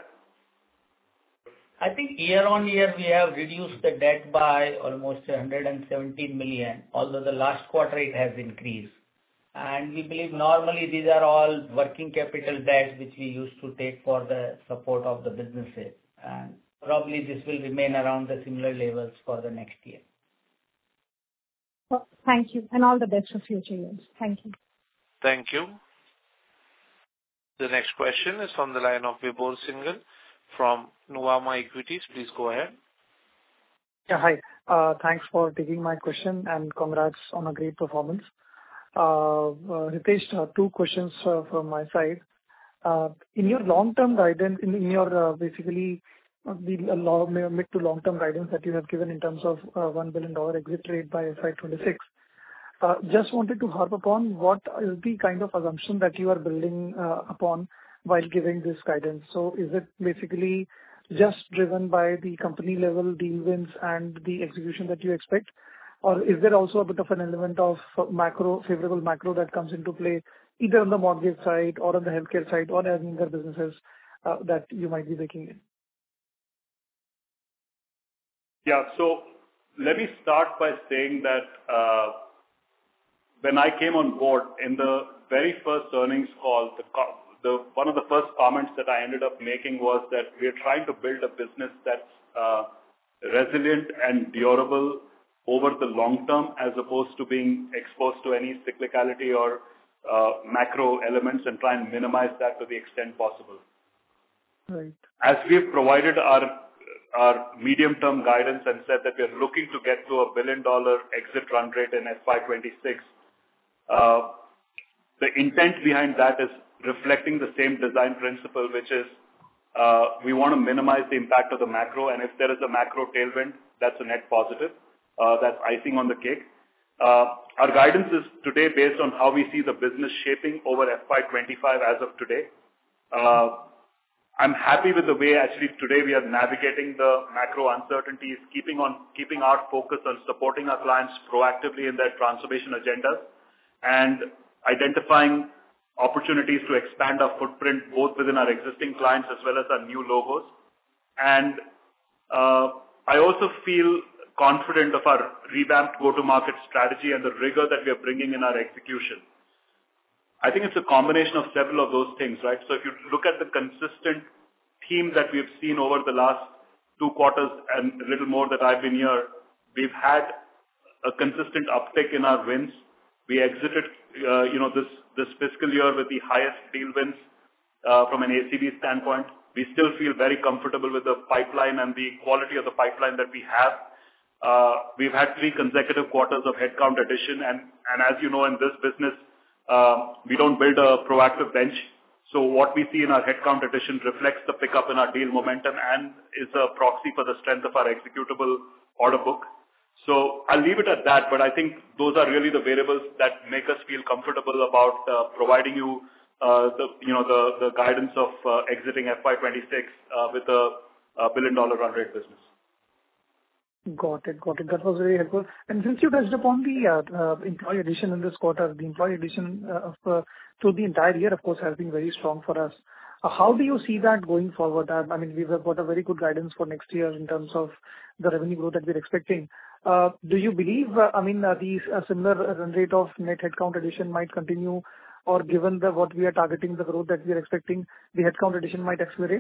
I think year-on-year, we have reduced the debt by almost one hundred seventeen million, although the last quarter it has increased. And we believe normally these are all working capital debts which we used to take for the support of the businesses. And probably this will remain around the similar levels for the next year. Well, thank you, and all the best for future years. Thank you. Thank you. The next question is from the line of Vibhor Singhal from Nuvama Equities. Please go ahead. Yeah, hi. Uh, Thanks for taking my question, and congrats on a great performance. Uh, uh, Hitesh, uh, two questions uh, from my side. Uh, In your long-term guidance, in in your uh, basically uh, the uh, long- mid to long-term guidance that you have given in terms of uh, one billion dollars exit rate by F Y twenty-six, uh, just wanted to harp upon what is the kind of assumption that you are building uh, upon while giving this guidance. So is it basically just driven by the company level deal wins and the execution that you expect? Or is there also a bit of an element of macro, favorable macro that comes into play, either on the mortgage side or on the healthcare side or any other businesses uh, that you might be making in? Yeah. So let me start by saying that uh, when I came on board in the very first earnings call, the, the one of the first comments that I ended up making was that we are trying to build a business that's uh, resilient and durable over the long term, as opposed to being exposed to any cyclicality or uh, macro elements, and try and minimize that to the extent possible. Right. As we've provided our our medium-term guidance and said that we are looking to get to a billion-dollar exit run rate in F Y twenty-six, uh, the intent behind that is reflecting the same design principle, which is uh, we want to minimize the impact of the macro, and if there is a macro tailwind, that's a net positive. Uh, that's icing on the cake. Uh, our guidance is today based on how we see the business shaping over F Y twenty-five as of today. Uh, I'm happy with the way actually today we are navigating the macro uncertainties, keeping on keeping our focus on supporting our clients proactively in their transformation agendas, and identifying opportunities to expand our footprint both within our existing clients as well as our new logos. And uh, I also feel confident of our revamped go-to-market strategy and the rigor that we are bringing in our execution. I think it's a combination of several of those things, right? So if you look at the consistent theme that we've seen over the last two quarters and a little more that I've been here, we've had a consistent uptick in our wins. We exited, uh, you know, this, this fiscal year with the highest deal wins uh, from an A C V standpoint. We still feel very comfortable with the pipeline and the quality of the pipeline that we have. Uh, we've had three consecutive quarters of headcount addition, and, and as you know, in this business, Uh, we don't build a proactive bench. So what we see in our headcount addition reflects the pickup in our deal momentum and is a proxy for the strength of our executable order book. So I'll leave it at that, but I think those are really the variables that make us feel comfortable about uh, providing you uh, the, you know, the, the guidance of uh, exiting F Y twenty-six uh, with a, a billion dollar run rate business. Got it. Got it. That was very helpful. And since you touched upon the uh, uh, employee addition in this quarter, the employee addition uh, of uh, through the entire year, of course, has been very strong for us. Uh, how do you see that going forward? Uh, I mean, we've got a very good guidance for next year in terms of the revenue growth that we're expecting. Uh, do you believe, uh, I mean, uh, the uh, similar run rate of net headcount addition might continue, or given the what we are targeting, the growth that we are expecting, the headcount addition might accelerate?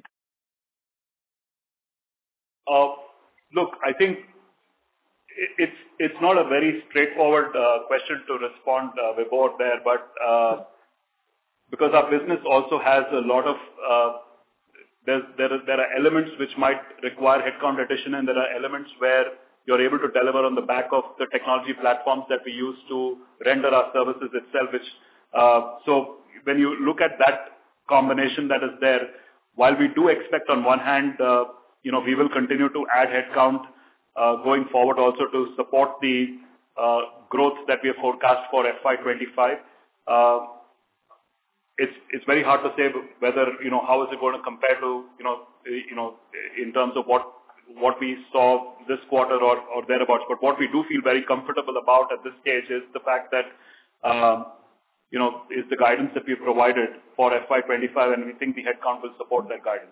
Uh, look, I think It's it's not a very straightforward uh, question to respond, uh, Vibhor, there, but uh, because our business also has a lot of uh, there there are, there are elements which might require headcount addition, and there are elements where you're able to deliver on the back of the technology platforms that we use to render our services itself. Which uh, so when you look at that combination that is there, while we do expect on one hand, uh, you know, we will continue to add headcount. Uh, going forward also to support the uh, growth that we have forecast for F Y twenty-five. Uh, it's it's very hard to say whether, you know, how is it going to compare to, you know, you know, in terms of what what we saw this quarter or, or thereabouts. But what we do feel very comfortable about at this stage is the fact that, um, you know, is the guidance that we provided for F Y twenty-five, and we think the headcount will support that guidance.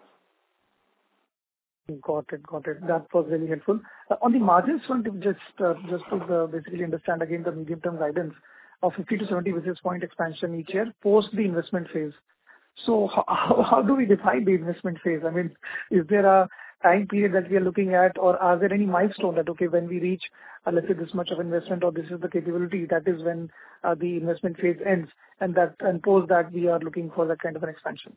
Got it. Got it. That was really helpful. Uh, On the margins front, if just uh, just to uh, basically understand again the medium-term guidance of fifty to seventy basis point expansion each year post the investment phase. So how how how do we define the investment phase? I mean, is there a time period that we are looking at, or are there any milestone that, okay, when we reach, uh, let's say, this much of investment or this is the capability, that is when uh, the investment phase ends, and that and post that we are looking for that kind of an expansion?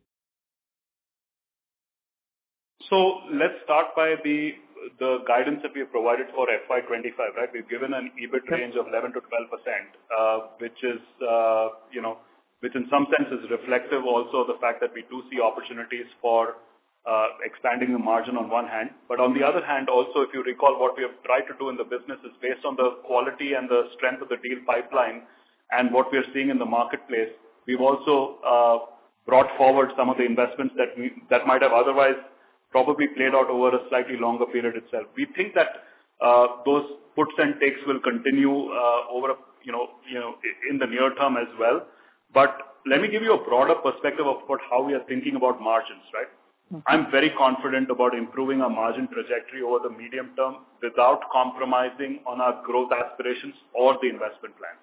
So let's start by the the guidance that we have provided for F Y twenty-five, right? We've given an EBIT range of eleven to twelve percent, uh, which is, uh, you know, which in some sense is reflective also of the fact that we do see opportunities for uh, expanding the margin on one hand. But on the other hand, also, if you recall, what we have tried to do in the business is based on the quality and the strength of the deal pipeline and what we are seeing in the marketplace, we've also uh, brought forward some of the investments that we, that might have otherwise probably played out over a slightly longer period itself. We think that uh, those puts and takes will continue uh, over, a, you know, you know, in the near term as well. But let me give you a broader perspective of what, how we are thinking about margins, right? Mm-hmm. I'm very confident about improving our margin trajectory over the medium term without compromising on our growth aspirations or the investment plans.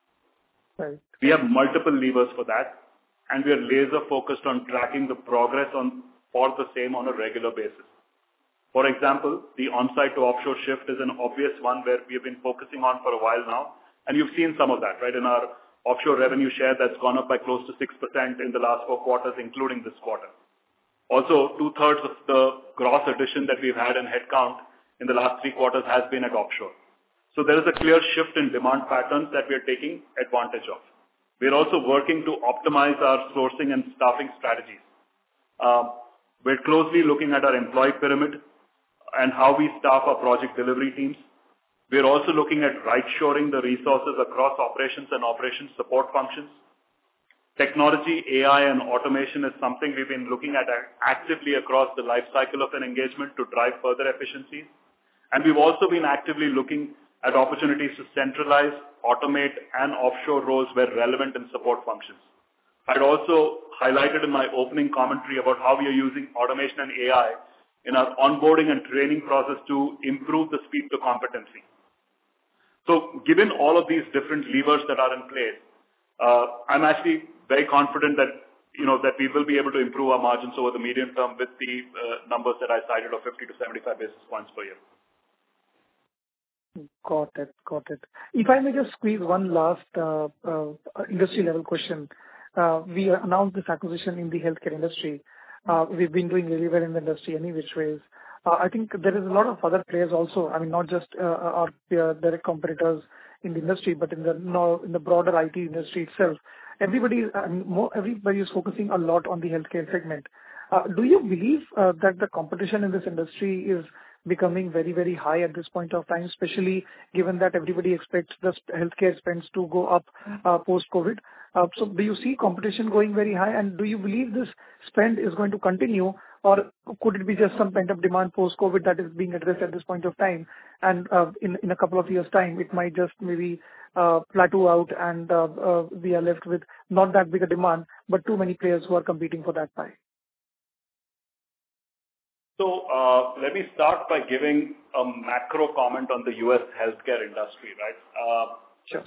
Right. We have multiple levers for that, and we are laser focused on tracking the progress on for the same on a regular basis. For example, the on-site to offshore shift is an obvious one where we have been focusing on for a while now, and you've seen some of that, right? In our offshore revenue share, that's gone up by close to six percent in the last four quarters, including this quarter. Also, two-thirds of the gross addition that we've had in headcount in the last three quarters has been at offshore. So there is a clear shift in demand patterns that we are taking advantage of. We are also working to optimize our sourcing and staffing strategies. Um, We're closely looking at our employee pyramid and how we staff our project delivery teams. We're also looking at right-shoring the resources across operations and operations support functions. Technology, A I, and automation is something we've been looking at actively across the life cycle of an engagement to drive further efficiencies. And we've also been actively looking at opportunities to centralize, automate, and offshore roles where relevant in support functions. I'd also highlighted in my opening commentary about how we are using automation and A I in our onboarding and training process to improve the speed to competency. So given all of these different levers that are in place, uh, I'm actually very confident that, you know, that we will be able to improve our margins over the medium term with the uh, numbers that I cited of fifty to seventy-five basis points per year. Got it. Got it. If I may just squeeze one last uh, uh, industry level question. Uh, we announced this acquisition in the healthcare industry. Uh, we've been doing really well in the industry any which ways. Uh, I think there is a lot of other players also. I mean, not just uh, our uh, direct competitors in the industry, but in the no, in the broader I T industry itself. Everybody, I mean, more, everybody is focusing a lot on the healthcare segment. Uh, do you believe uh, that the competition in this industry is becoming very, very high at this point of time, especially given that everybody expects the healthcare spends to go up uh, post-COVID? Uh, so do you see competition going very high, and do you believe this spend is going to continue, or could it be just some pent-up demand post-COVID that is being addressed at this point of time, and uh, in, in a couple of years' time it might just maybe uh, plateau out and uh, uh, we are left with not that big a demand, but too many players who are competing for that pie? So uh, let me start by giving a macro comment on the U S healthcare industry, right? Uh, sure.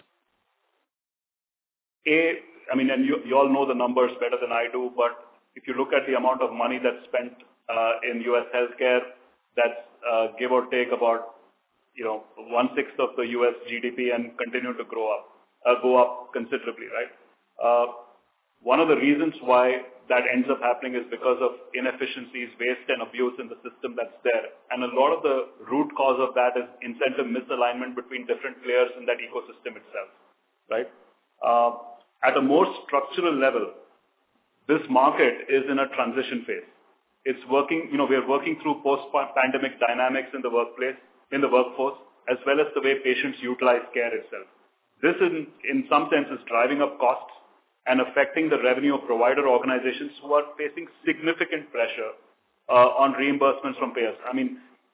A, I mean, and you, you all know the numbers better than I do, but if you look at the amount of money that's spent uh, in U S healthcare, that's uh, give or take about, you know, one-sixth of the U S G D P and continue to grow up, uh, go up considerably, right? Uh, one of the reasons why that ends up happening is because of inefficiencies, waste, and abuse in the system that's there. And a lot of the root cause of that is incentive misalignment between different players in that ecosystem itself, right? Uh, at a more structural level, this market is in a transition phase. It's working, you know, we are working through post-pandemic dynamics in the workplace, in the workforce, as well as the way patients utilize care itself. This, in, in some sense, is driving up costs and affecting the revenue of provider organizations who are facing significant pressure uh, on reimbursements from payers. I mean,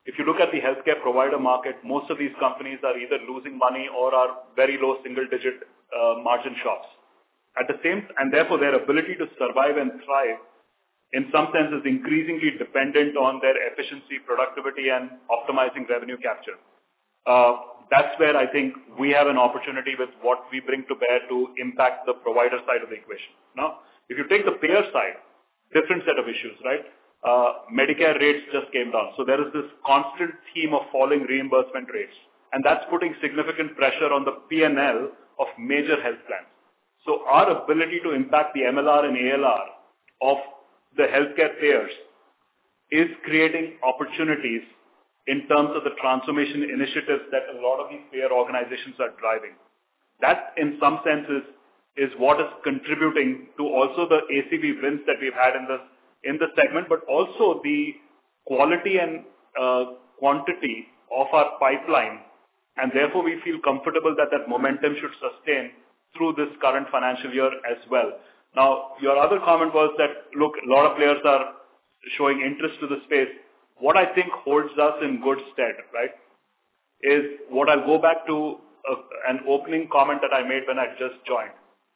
if you look at the healthcare provider market, most of these companies are either losing money or are very low single-digit uh, margin shops. At the same, and therefore their ability to survive and thrive in some sense is increasingly dependent on their efficiency, productivity, and optimizing revenue capture. Uh, that's where I think we have an opportunity with what we bring to bear to impact the provider side of the equation. Now, if you take the payer side, different set of issues, right? Uh, Medicare rates just came down. So there is this constant theme of falling reimbursement rates. And that's putting significant pressure on the P and L of major health plans. So our ability to impact the M L R and A L R of the healthcare payers is creating opportunities in terms of the transformation initiatives that a lot of these payer organizations are driving. That, in some senses, is what is contributing to also the A C V wins that we've had in the in the segment, but also the quality and uh, quantity of our pipeline, and therefore we feel comfortable that that momentum should sustain through this current financial year as well. Now, your other comment was that, look, a lot of players are showing interest to the space. What I think holds us in good stead, right, is what I'll go back to uh, an opening comment that I made when I just joined.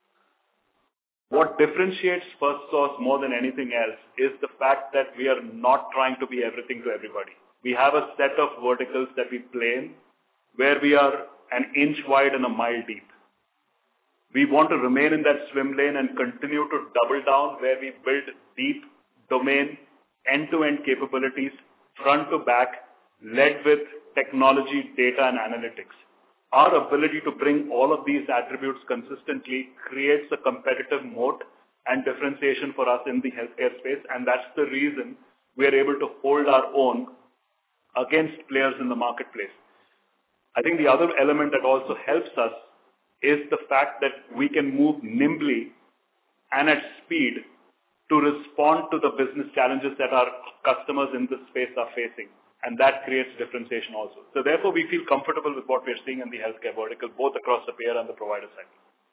What differentiates Firstsource more than anything else is the fact that we are not trying to be everything to everybody. We have a set of verticals that we play in where we are an inch wide and a mile deep. We want to remain in that swim lane and continue to double down where we build deep domain, end-to-end capabilities, front to back, led with technology, data, and analytics. Our ability to bring all of these attributes consistently creates a competitive moat and differentiation for us in the healthcare space, and that's the reason we are able to hold our own against players in the marketplace. I think the other element that also helps us is the fact that we can move nimbly and at speed to respond to the business challenges that our customers in this space are facing. And that creates differentiation also. So therefore, we feel comfortable with what we're seeing in the healthcare vertical, both across the payer and the provider side.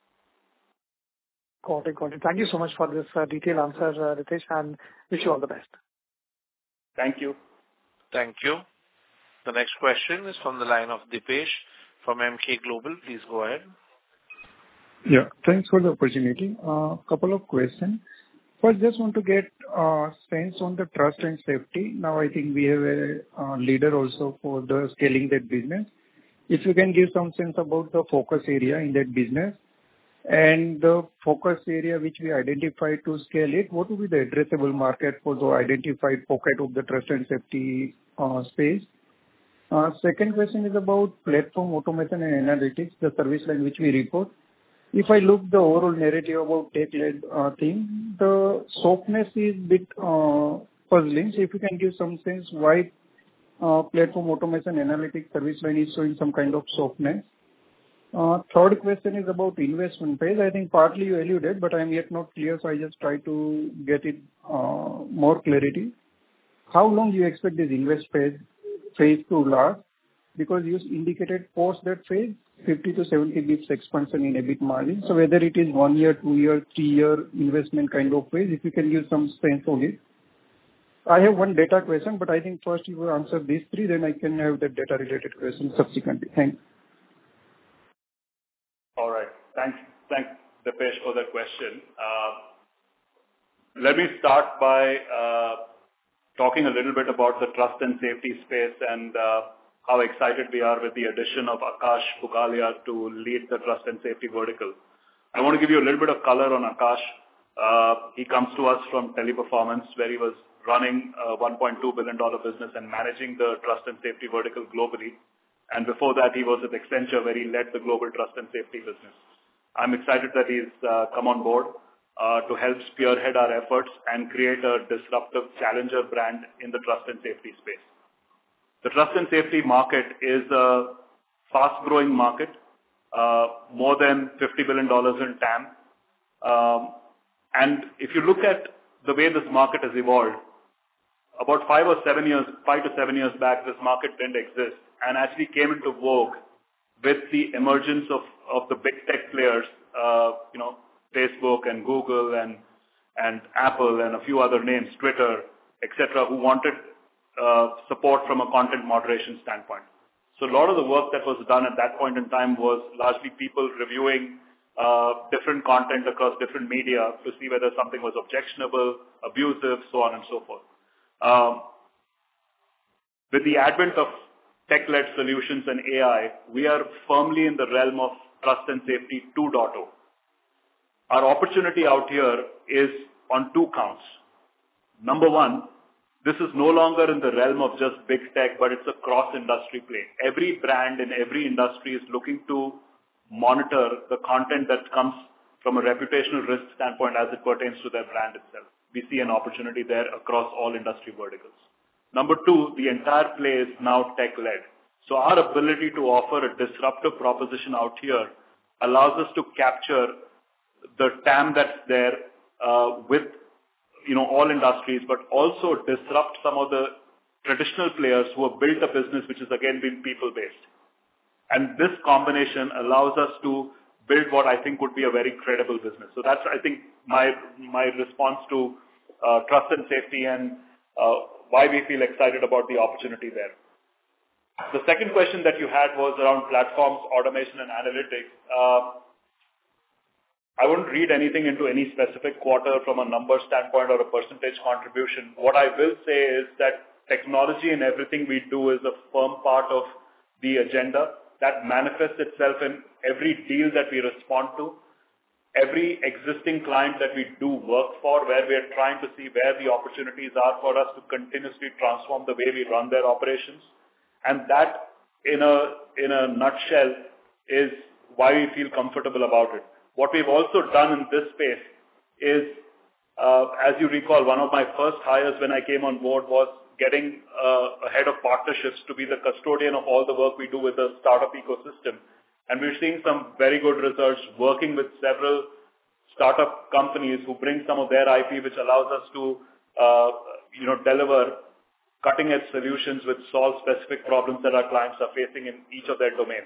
Got it, got it. Thank you so much for this uh, detailed answer, uh, Ritesh, and wish you all the best. Thank you. Thank you. The next question is from the line of Dipesh from M K Global. Please go ahead. Yeah, thanks for the opportunity. A uh, couple of questions. First, just want to get uh, sense on the trust and safety. Now, I think we have a uh, leader also for the scaling that business. If you can give some sense about the focus area in that business and the focus area which we identified to scale it, what would be the addressable market for the identified pocket of the trust and safety uh, space? Uh, second question is about platform automation and analytics, the service line which we report. If I look the overall narrative about tech-led uh, thing, the softness is a bit uh, puzzling. So if you can give some sense why uh, platform automation analytics service line is showing some kind of softness. Uh, third question is about investment phase. I think partly you alluded, but I am yet not clear, so I just try to get it uh, more clarity. How long do you expect this invest phase, phase to last? Because you indicated post that phase, fifty to seventy basis points expansion in EBIT margin. So whether it is one year, two year, three year investment kind of phase, if you can give some sense on it. I have one data question, but I think first you will answer these three, then I can have the data related question subsequently. Thanks. All right. Thanks, thanks, Dipesh, for that question. Uh, let me start by uh, talking a little bit about the trust and safety space and uh, how excited we are with the addition of Akash Pugalia to lead the trust and safety vertical. I want to give you a little bit of color on Akash. Uh, he comes to us from Teleperformance, where he was running a one point two billion dollars business and managing the trust and safety vertical globally. And before that, he was at Accenture, where he led the global trust and safety business. I'm excited that he's uh, come on board uh, to help spearhead our efforts and create a disruptive challenger brand in the trust and safety space. The trust and safety market is a fast-growing market, uh, more than fifty billion dollars in T A M. Um, and if you look at the way this market has evolved, about five or seven years, five to seven years back, this market didn't exist and actually came into vogue with the emergence of, of the big tech players, uh, you know, Facebook and Google and, and Apple and a few other names, Twitter, et cetera, who wanted uh, support from a content moderation standpoint. So a lot of the work that was done at that point in time was largely people reviewing uh, different content across different media to see whether something was objectionable, abusive, so on and so forth. Um, with the advent of tech-led solutions and A I, we are firmly in the realm of trust and safety two point oh. Our opportunity out here is on two counts. Number one, this is no longer in the realm of just big tech, but it's a cross-industry play. Every brand in every industry is looking to monitor the content that comes from a reputational risk standpoint as it pertains to their brand itself. We see an opportunity there across all industry verticals. Number two, the entire play is now tech-led. So our ability to offer a disruptive proposition out here allows us to capture the T A M that's there uh, with you know, all industries, but also disrupt some of the traditional players who have built a business which has again been people-based. And this combination allows us to build what I think would be a very credible business. So that's, I think, my my response to uh, trust and safety and uh, why we feel excited about the opportunity there. The second question that you had was around platforms, automation, and analytics. Uh, I wouldn't read anything into any specific quarter from a number standpoint or a percentage contribution. What I will say is that technology in everything we do is a firm part of the agenda that manifests itself in every deal that we respond to, every existing client that we do work for, where we are trying to see where the opportunities are for us to continuously transform the way we run their operations. And that, in a, in a nutshell, is why we feel comfortable about it. What we've also done in this space is, uh, as you recall, one of my first hires when I came on board was getting uh, a head of partnerships to be the custodian of all the work we do with the startup ecosystem. And we're seeing some very good results working with several startup companies who bring some of their I P, which allows us to, uh, you know, deliver cutting-edge solutions which solve specific problems that our clients are facing in each of their domains.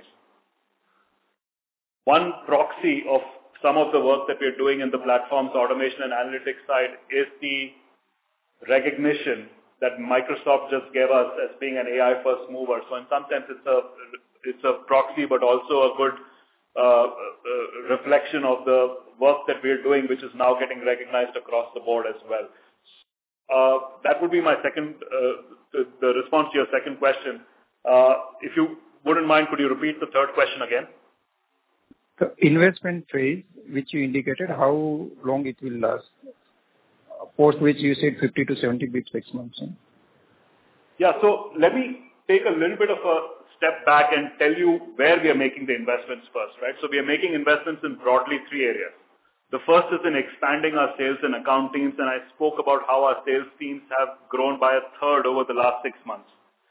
One proxy of some of the work that we're doing in the platforms, automation, and analytics side is the recognition that Microsoft just gave us as being an A I first mover. So in some sense, it's a it's a proxy, but also a good uh, uh, reflection of the work that we're doing, which is now getting recognized across the board as well. Uh, that would be my second, uh, the, the response to your second question. Uh, if you wouldn't mind, could you repeat the third question again? The investment phase, which you indicated, how long it will last? Post which you said fifty to seventy bits six months. Huh? Yeah, so let me take a little bit of a step back and tell you where we are making the investments first, right? So we are making investments in broadly three areas. The first is in expanding our sales and account teams, and I spoke about how our sales teams have grown by a third over the last six months.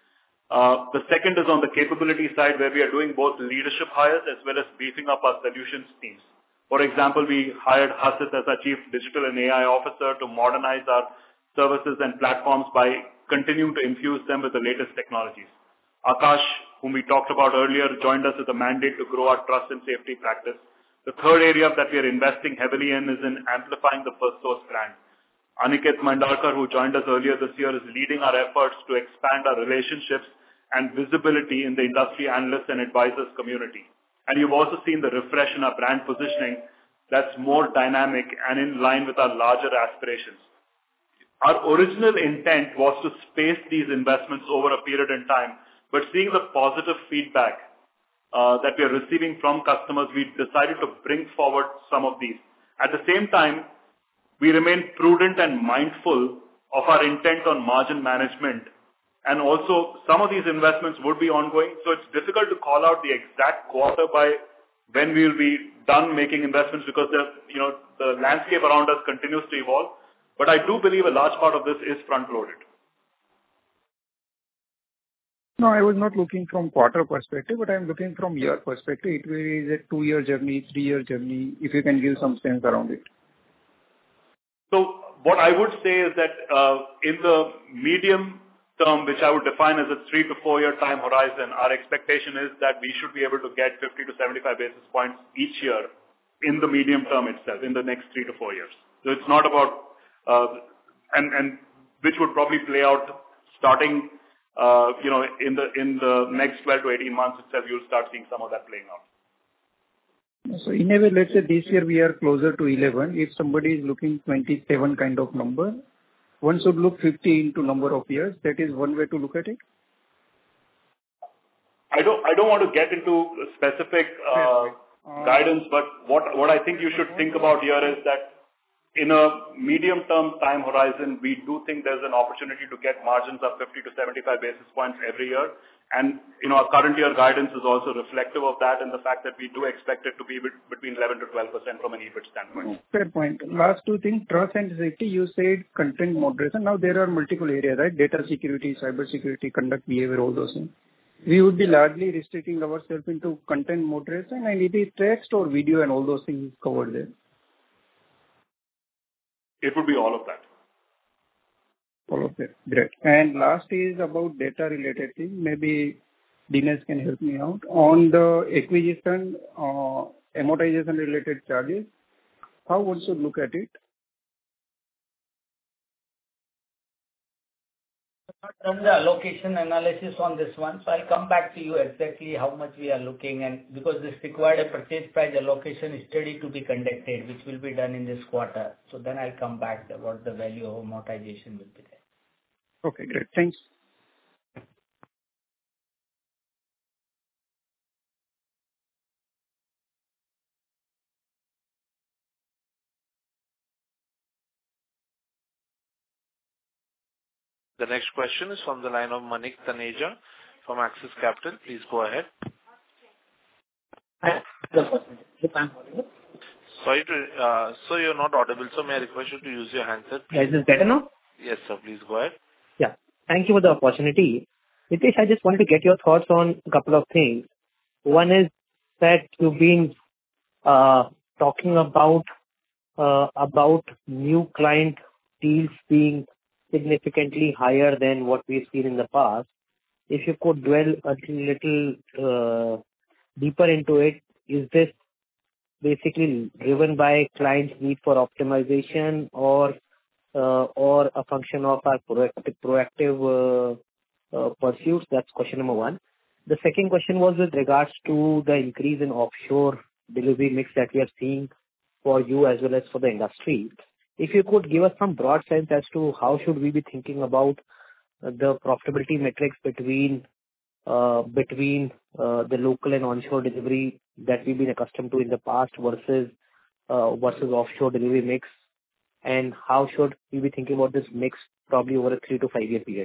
Uh, the second is on the capability side, where we are doing both leadership hires as well as beefing up our solutions teams. For example, we hired Hasit as our Chief Digital and A I Officer to modernize our services and platforms by continuing to infuse them with the latest technologies. Akash, whom we talked about earlier, joined us with a mandate to grow our trust and safety practice. The third area that we are investing heavily in is in amplifying the Firstsource brand. Aniket Mandarkar, who joined us earlier this year, is leading our efforts to expand our relationships and visibility in the industry analysts and advisors community. And you've also seen the refresh in our brand positioning that's more dynamic and in line with our larger aspirations. Our original intent was to space these investments over a period in time, but seeing the positive feedback uh, that we are receiving from customers, we decided to bring forward some of these. At the same time, we remain prudent and mindful of our intent on margin management. And also, some of these investments would be ongoing, so it's difficult to call out the exact quarter by when we will be done making investments because the, you know, the landscape around us continues to evolve. But I do believe a large part of this is front-loaded. No, I was not looking from quarter perspective, but I'm looking from year perspective. It is a two-year journey, three-year journey, if you can give some sense around it. So what I would say is that uh, in the medium term, which I would define as a three to four year time horizon, our expectation is that we should be able to get fifty to seventy-five basis points each year in the medium term itself, in the next three to four years. So it's not about, uh, and, and which would probably play out starting, uh, you know, in the in the next twelve to eighteen months itself, you'll start seeing some of that playing out. So in a way, let's say this year we are closer to eleven. If somebody is looking twenty-seven kind of number, one should look fifty into number of years. That is one way to look at it. I don't I don't want to get into specific uh, uh, guidance, but what what I think you should think about here is that in a medium-term time horizon, we do think there's an opportunity to get margins up fifty to seventy-five basis points every year. And, you know, our current year guidance is also reflective of that and the fact that we do expect it to be between eleven to twelve percent from an EBIT standpoint. Fair point. Last two things, trust and safety. You said content moderation. Now there are multiple areas, right? Data security, cyber security, conduct behavior, all those things. We would be largely restricting ourselves into content moderation, and it is text or video and all those things covered there. It would be all of that. All of that. Great. And last is about data-related thing. Maybe Dinesh can help me out. On the acquisition, uh, amortization-related charges, how one should look at it? Not done the allocation analysis on this one, so I'll come back to you exactly how much we are looking, and because this required a purchase price allocation study to be conducted, which will be done in this quarter. So then I'll come back to what the value of amortization will be there. Okay, great. Thanks. The next question is from the line of Manik Taneja from Axis Capital. Please go ahead. Sorry to, uh, so you're not audible, so may I request you to use your handset? Yeah, is this better now? Yes, sir. Please go ahead. Yeah. Thank you for the opportunity. Ritesh, I just wanted to get your thoughts on a couple of things. One is that you've been uh, talking about uh, about new client deals being significantly higher than what we've seen in the past. If you could dwell a little uh, deeper into it, is this basically driven by clients' need for optimization or uh, or a function of our proactive, proactive uh, uh, pursuits? That's question number one. The second question was with regards to the increase in offshore delivery mix that we are seeing for you as well as for the industry. If you could give us some broad sense as to how should we be thinking about the profitability metrics between uh, between uh, the local and onshore delivery that we've been accustomed to in the past versus uh, versus offshore delivery mix, and how should we be thinking about this mix probably over a three to five year period?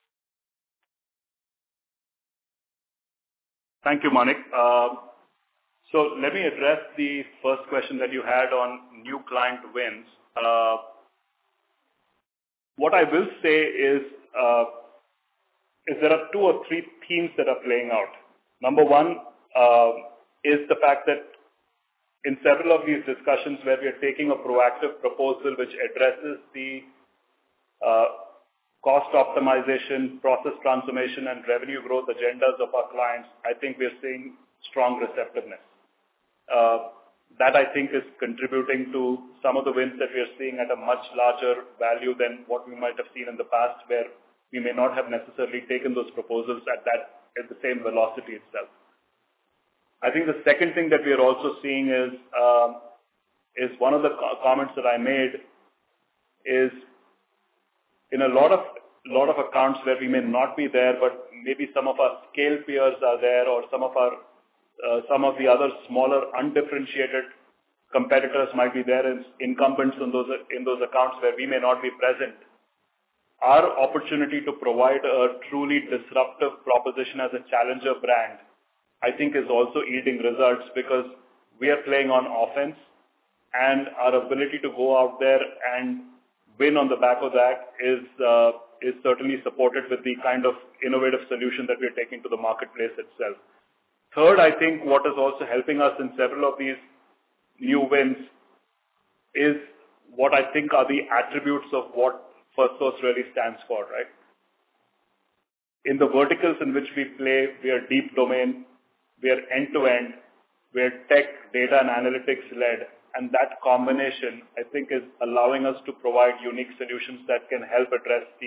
Thank you, Manik. Uh, so let me address the first question that you had on new client wins. Uh, what I will say is, uh, is there are two or three themes that are playing out. Number one uh, is the fact that in several of these discussions where we are taking a proactive proposal which addresses the uh, cost optimization, process transformation, and revenue growth agendas of our clients, I think we are seeing strong receptiveness. Uh, that I think is contributing to some of the wins that we are seeing at a much larger value than what we might have seen in the past, where we may not have necessarily taken those proposals at that at the same velocity itself. I think the second thing that we are also seeing is um, is one of the co- comments that I made is in a lot of lot of accounts where we may not be there, but maybe some of our scale peers are there, or some of our uh, some of the other smaller undifferentiated competitors might be there as incumbents in those in those accounts where we may not be present. Our opportunity to provide a truly disruptive proposition as a challenger brand, I think, is also yielding results because we are playing on offense, and our ability to go out there and win on the back of that is uh, is certainly supported with the kind of innovative solution that we are taking to the marketplace itself. Third, I think what is also helping us in several of these new wins is what I think are the attributes of what Firstsource really stands for, right? In the verticals in which we play, we are deep domain, we are end-to-end, we are tech, data, and analytics-led, and that combination, I think, is allowing us to provide unique solutions that can help address the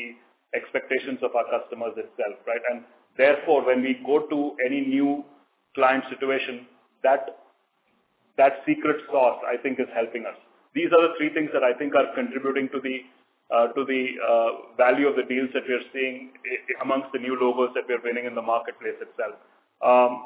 expectations of our customers itself, right? And therefore, when we go to any new client situation, that that secret sauce, I think, is helping us. These are the three things that I think are contributing to the uh, to the uh, value of the deals that we are seeing amongst the new logos that we are winning in the marketplace itself. Um,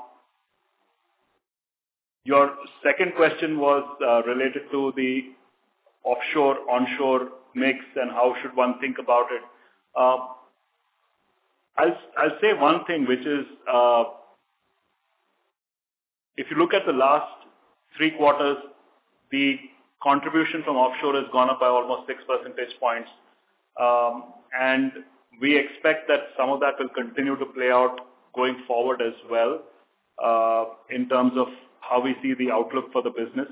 your second question was uh, related to the offshore, onshore mix and how should one think about it. Uh, I'll, I'll say one thing, which is uh, if you look at the last three quarters, the contribution from offshore has gone up by almost six percentage points. Um, and we expect that some of that will continue to play out going forward as well, uh, in terms of how we see the outlook for the business.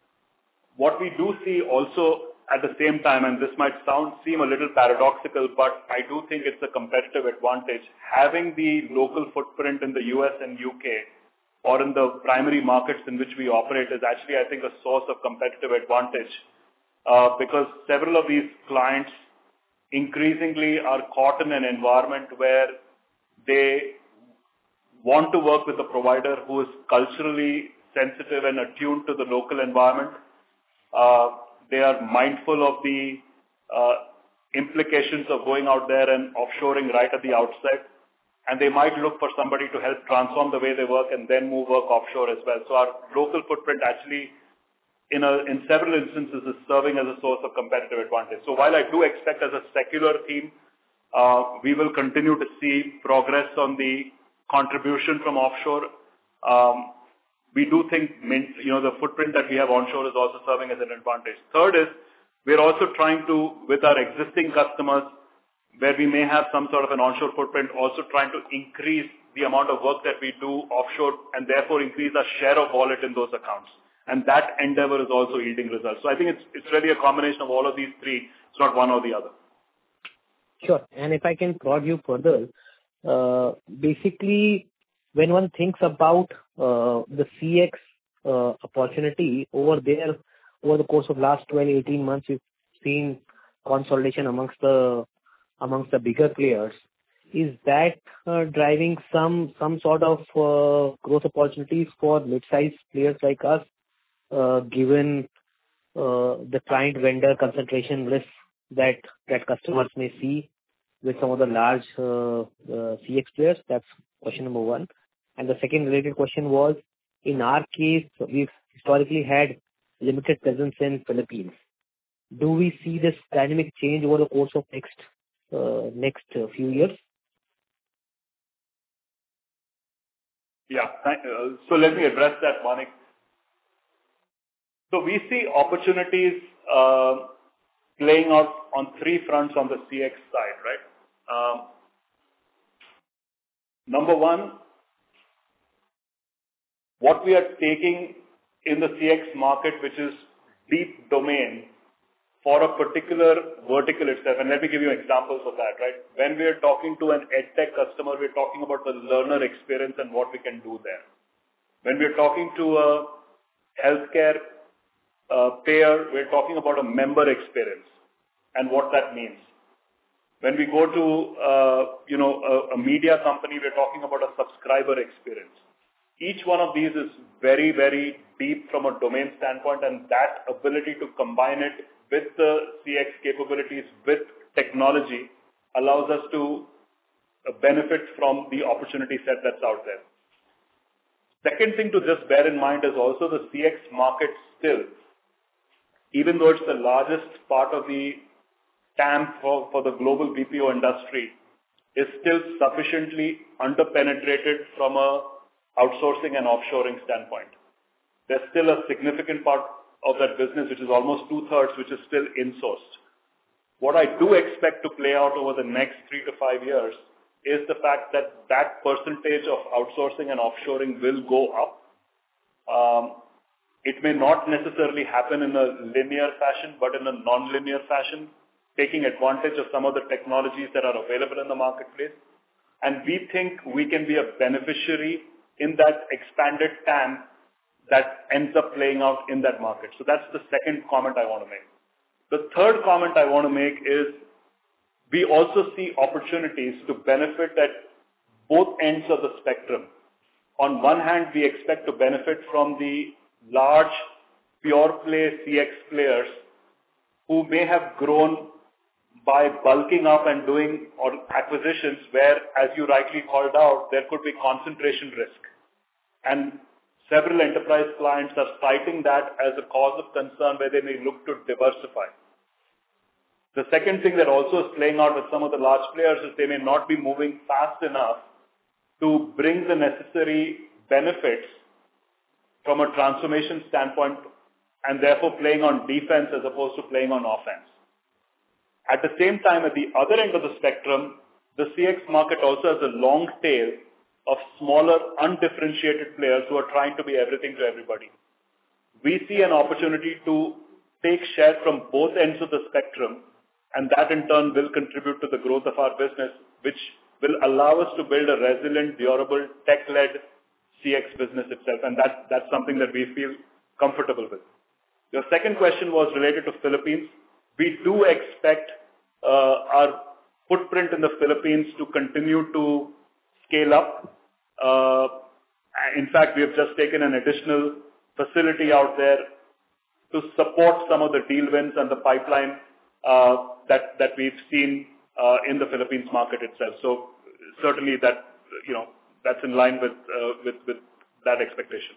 What we do see also at the same time, and this might sound, seem a little paradoxical, but I do think it's a competitive advantage. Having the local footprint in the U S and U K or in the primary markets in which we operate is actually, I think, a source of competitive advantage, uh, because several of these clients increasingly are caught in an environment where they want to work with a provider who is culturally sensitive and attuned to the local environment. Uh, they are mindful of the uh, implications of going out there and offshoring right at the outset. And they might look for somebody to help transform the way they work and then move work offshore as well. So our local footprint actually, in a, in several instances, is serving as a source of competitive advantage. So while I do expect as a secular theme, uh, we will continue to see progress on the contribution from offshore, um, we do think, you know, the footprint that we have onshore is also serving as an advantage. Third is, we're also trying to, with our existing customers, where we may have some sort of an onshore footprint, also trying to increase the amount of work that we do offshore and therefore increase our share of wallet in those accounts. And that endeavor is also yielding results. So I think it's it's really a combination of all of these three. It's not one or the other. Sure. And if I can prod you further, uh, basically, when one thinks about uh, the C X uh, opportunity over there, over the course of last twelve, eighteen months, we've seen consolidation amongst the amongst the bigger players. Is that uh, driving some some sort of uh, growth opportunities for mid-sized players like us, uh, given uh, the client vendor concentration risk that that customers may see with some of the large uh, uh, C X players? That's question number one. And the second related question was, in our case, we've historically had limited presence in Philippines. Do we see this dynamic change over the course of next uh, next uh, few years? Yeah. Thank, uh, so let me address that, Manik. So we see opportunities uh, playing out on three fronts on the C X side, right? Um, number one, what we are taking in the C X market, which is deep domain for a particular vertical itself. And let me give you examples of that, right? When we are talking to an EdTech customer, we're talking about the learner experience and what we can do there. When we're talking to a healthcare uh, payer, we're talking about a member experience and what that means. When we go to, uh, you know, a, a media company, we're talking about a subscriber experience. Each one of these is very, very deep from a domain standpoint, and that ability to combine it with the C X capabilities, with technology, allows us to benefit from the opportunity set that's out there. Second thing to just bear in mind is also the C X market still, even though it's the largest part of the T A M for, for the global B P O industry, is still sufficiently underpenetrated from a outsourcing and offshoring standpoint. There's still a significant part of that business, which is almost two-thirds, which is still in-sourced. What I do expect to play out over the next three to five years is the fact that that percentage of outsourcing and offshoring will go up. Um, it may not necessarily happen in a linear fashion, but in a non-linear fashion, taking advantage of some of the technologies that are available in the marketplace. And we think we can be a beneficiary in that expanded T A M that ends up playing out in that market. So that's the second comment I want to make. The third comment I want to make is we also see opportunities to benefit at both ends of the spectrum. On one hand, we expect to benefit from the large pure play C X players who may have grown by bulking up and doing or acquisitions where, as you rightly called out, there could be concentration risk. And several enterprise clients are citing that as a cause of concern where they may look to diversify. The second thing that also is playing out with some of the large players is they may not be moving fast enough to bring the necessary benefits from a transformation standpoint and therefore playing on defense as opposed to playing on offense. At the same time, at the other end of the spectrum, the C X market also has a long tail of smaller, undifferentiated players who are trying to be everything to everybody. We see an opportunity to take share from both ends of the spectrum, and that in turn will contribute to the growth of our business, which will allow us to build a resilient, durable, tech-led C X business itself, and that, that's something that we feel comfortable with. Your second question was related to Philippines. We do expect uh, our footprint in the Philippines to continue to scale up. Uh, in fact, we have just taken an additional facility out there to support some of the deal wins and the pipeline uh, that, that we've seen uh, in the Philippines market itself. So certainly that, you know, that's in line with, uh, with, with that expectation.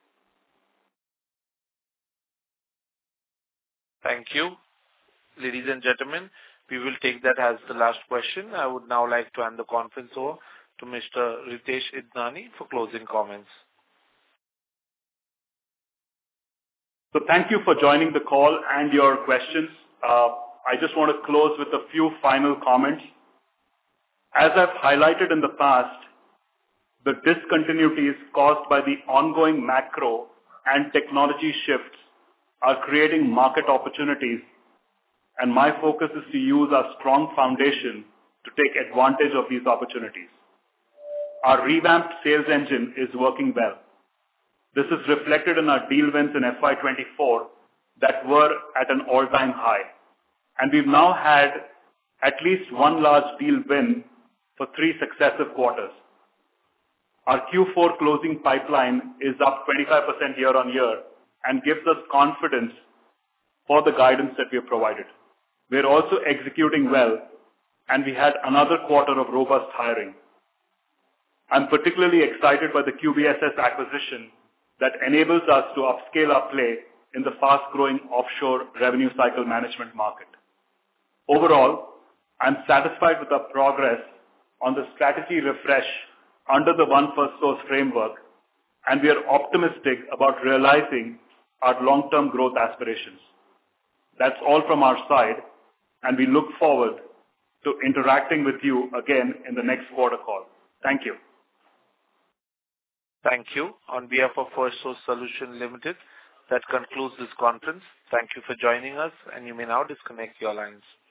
Thank you. Ladies and gentlemen, we will take that as the last question. I would now like to hand the conference over to Mister Ritesh Idnani for closing comments. So thank you for joining the call and your questions. Uh, I just want to close with a few final comments. As I've highlighted in the past, the discontinuities caused by the ongoing macro and technology shifts are creating market opportunities, and my focus is to use our strong foundation to take advantage of these opportunities. Our revamped sales engine is working well. This is reflected in our deal wins in F Y twenty-four that were at an all-time high. And we've now had at least one large deal win for three successive quarters. Our Q four closing pipeline is up twenty-five percent year on year and gives us confidence for the guidance that we have provided. We're also executing well, and we had another quarter of robust hiring. I'm particularly excited by the Q B S S acquisition that enables us to upscale our play in the fast-growing offshore revenue cycle management market. Overall, I'm satisfied with our progress on the strategy refresh under the One Firstsource framework, and we are optimistic about realizing our long-term growth aspirations. That's all from our side, and we look forward to interacting with you again in the next quarter call. Thank you. Thank you. On behalf of Firstsource Solutions Limited, that concludes this conference. Thank you for joining us, and you may now disconnect your lines.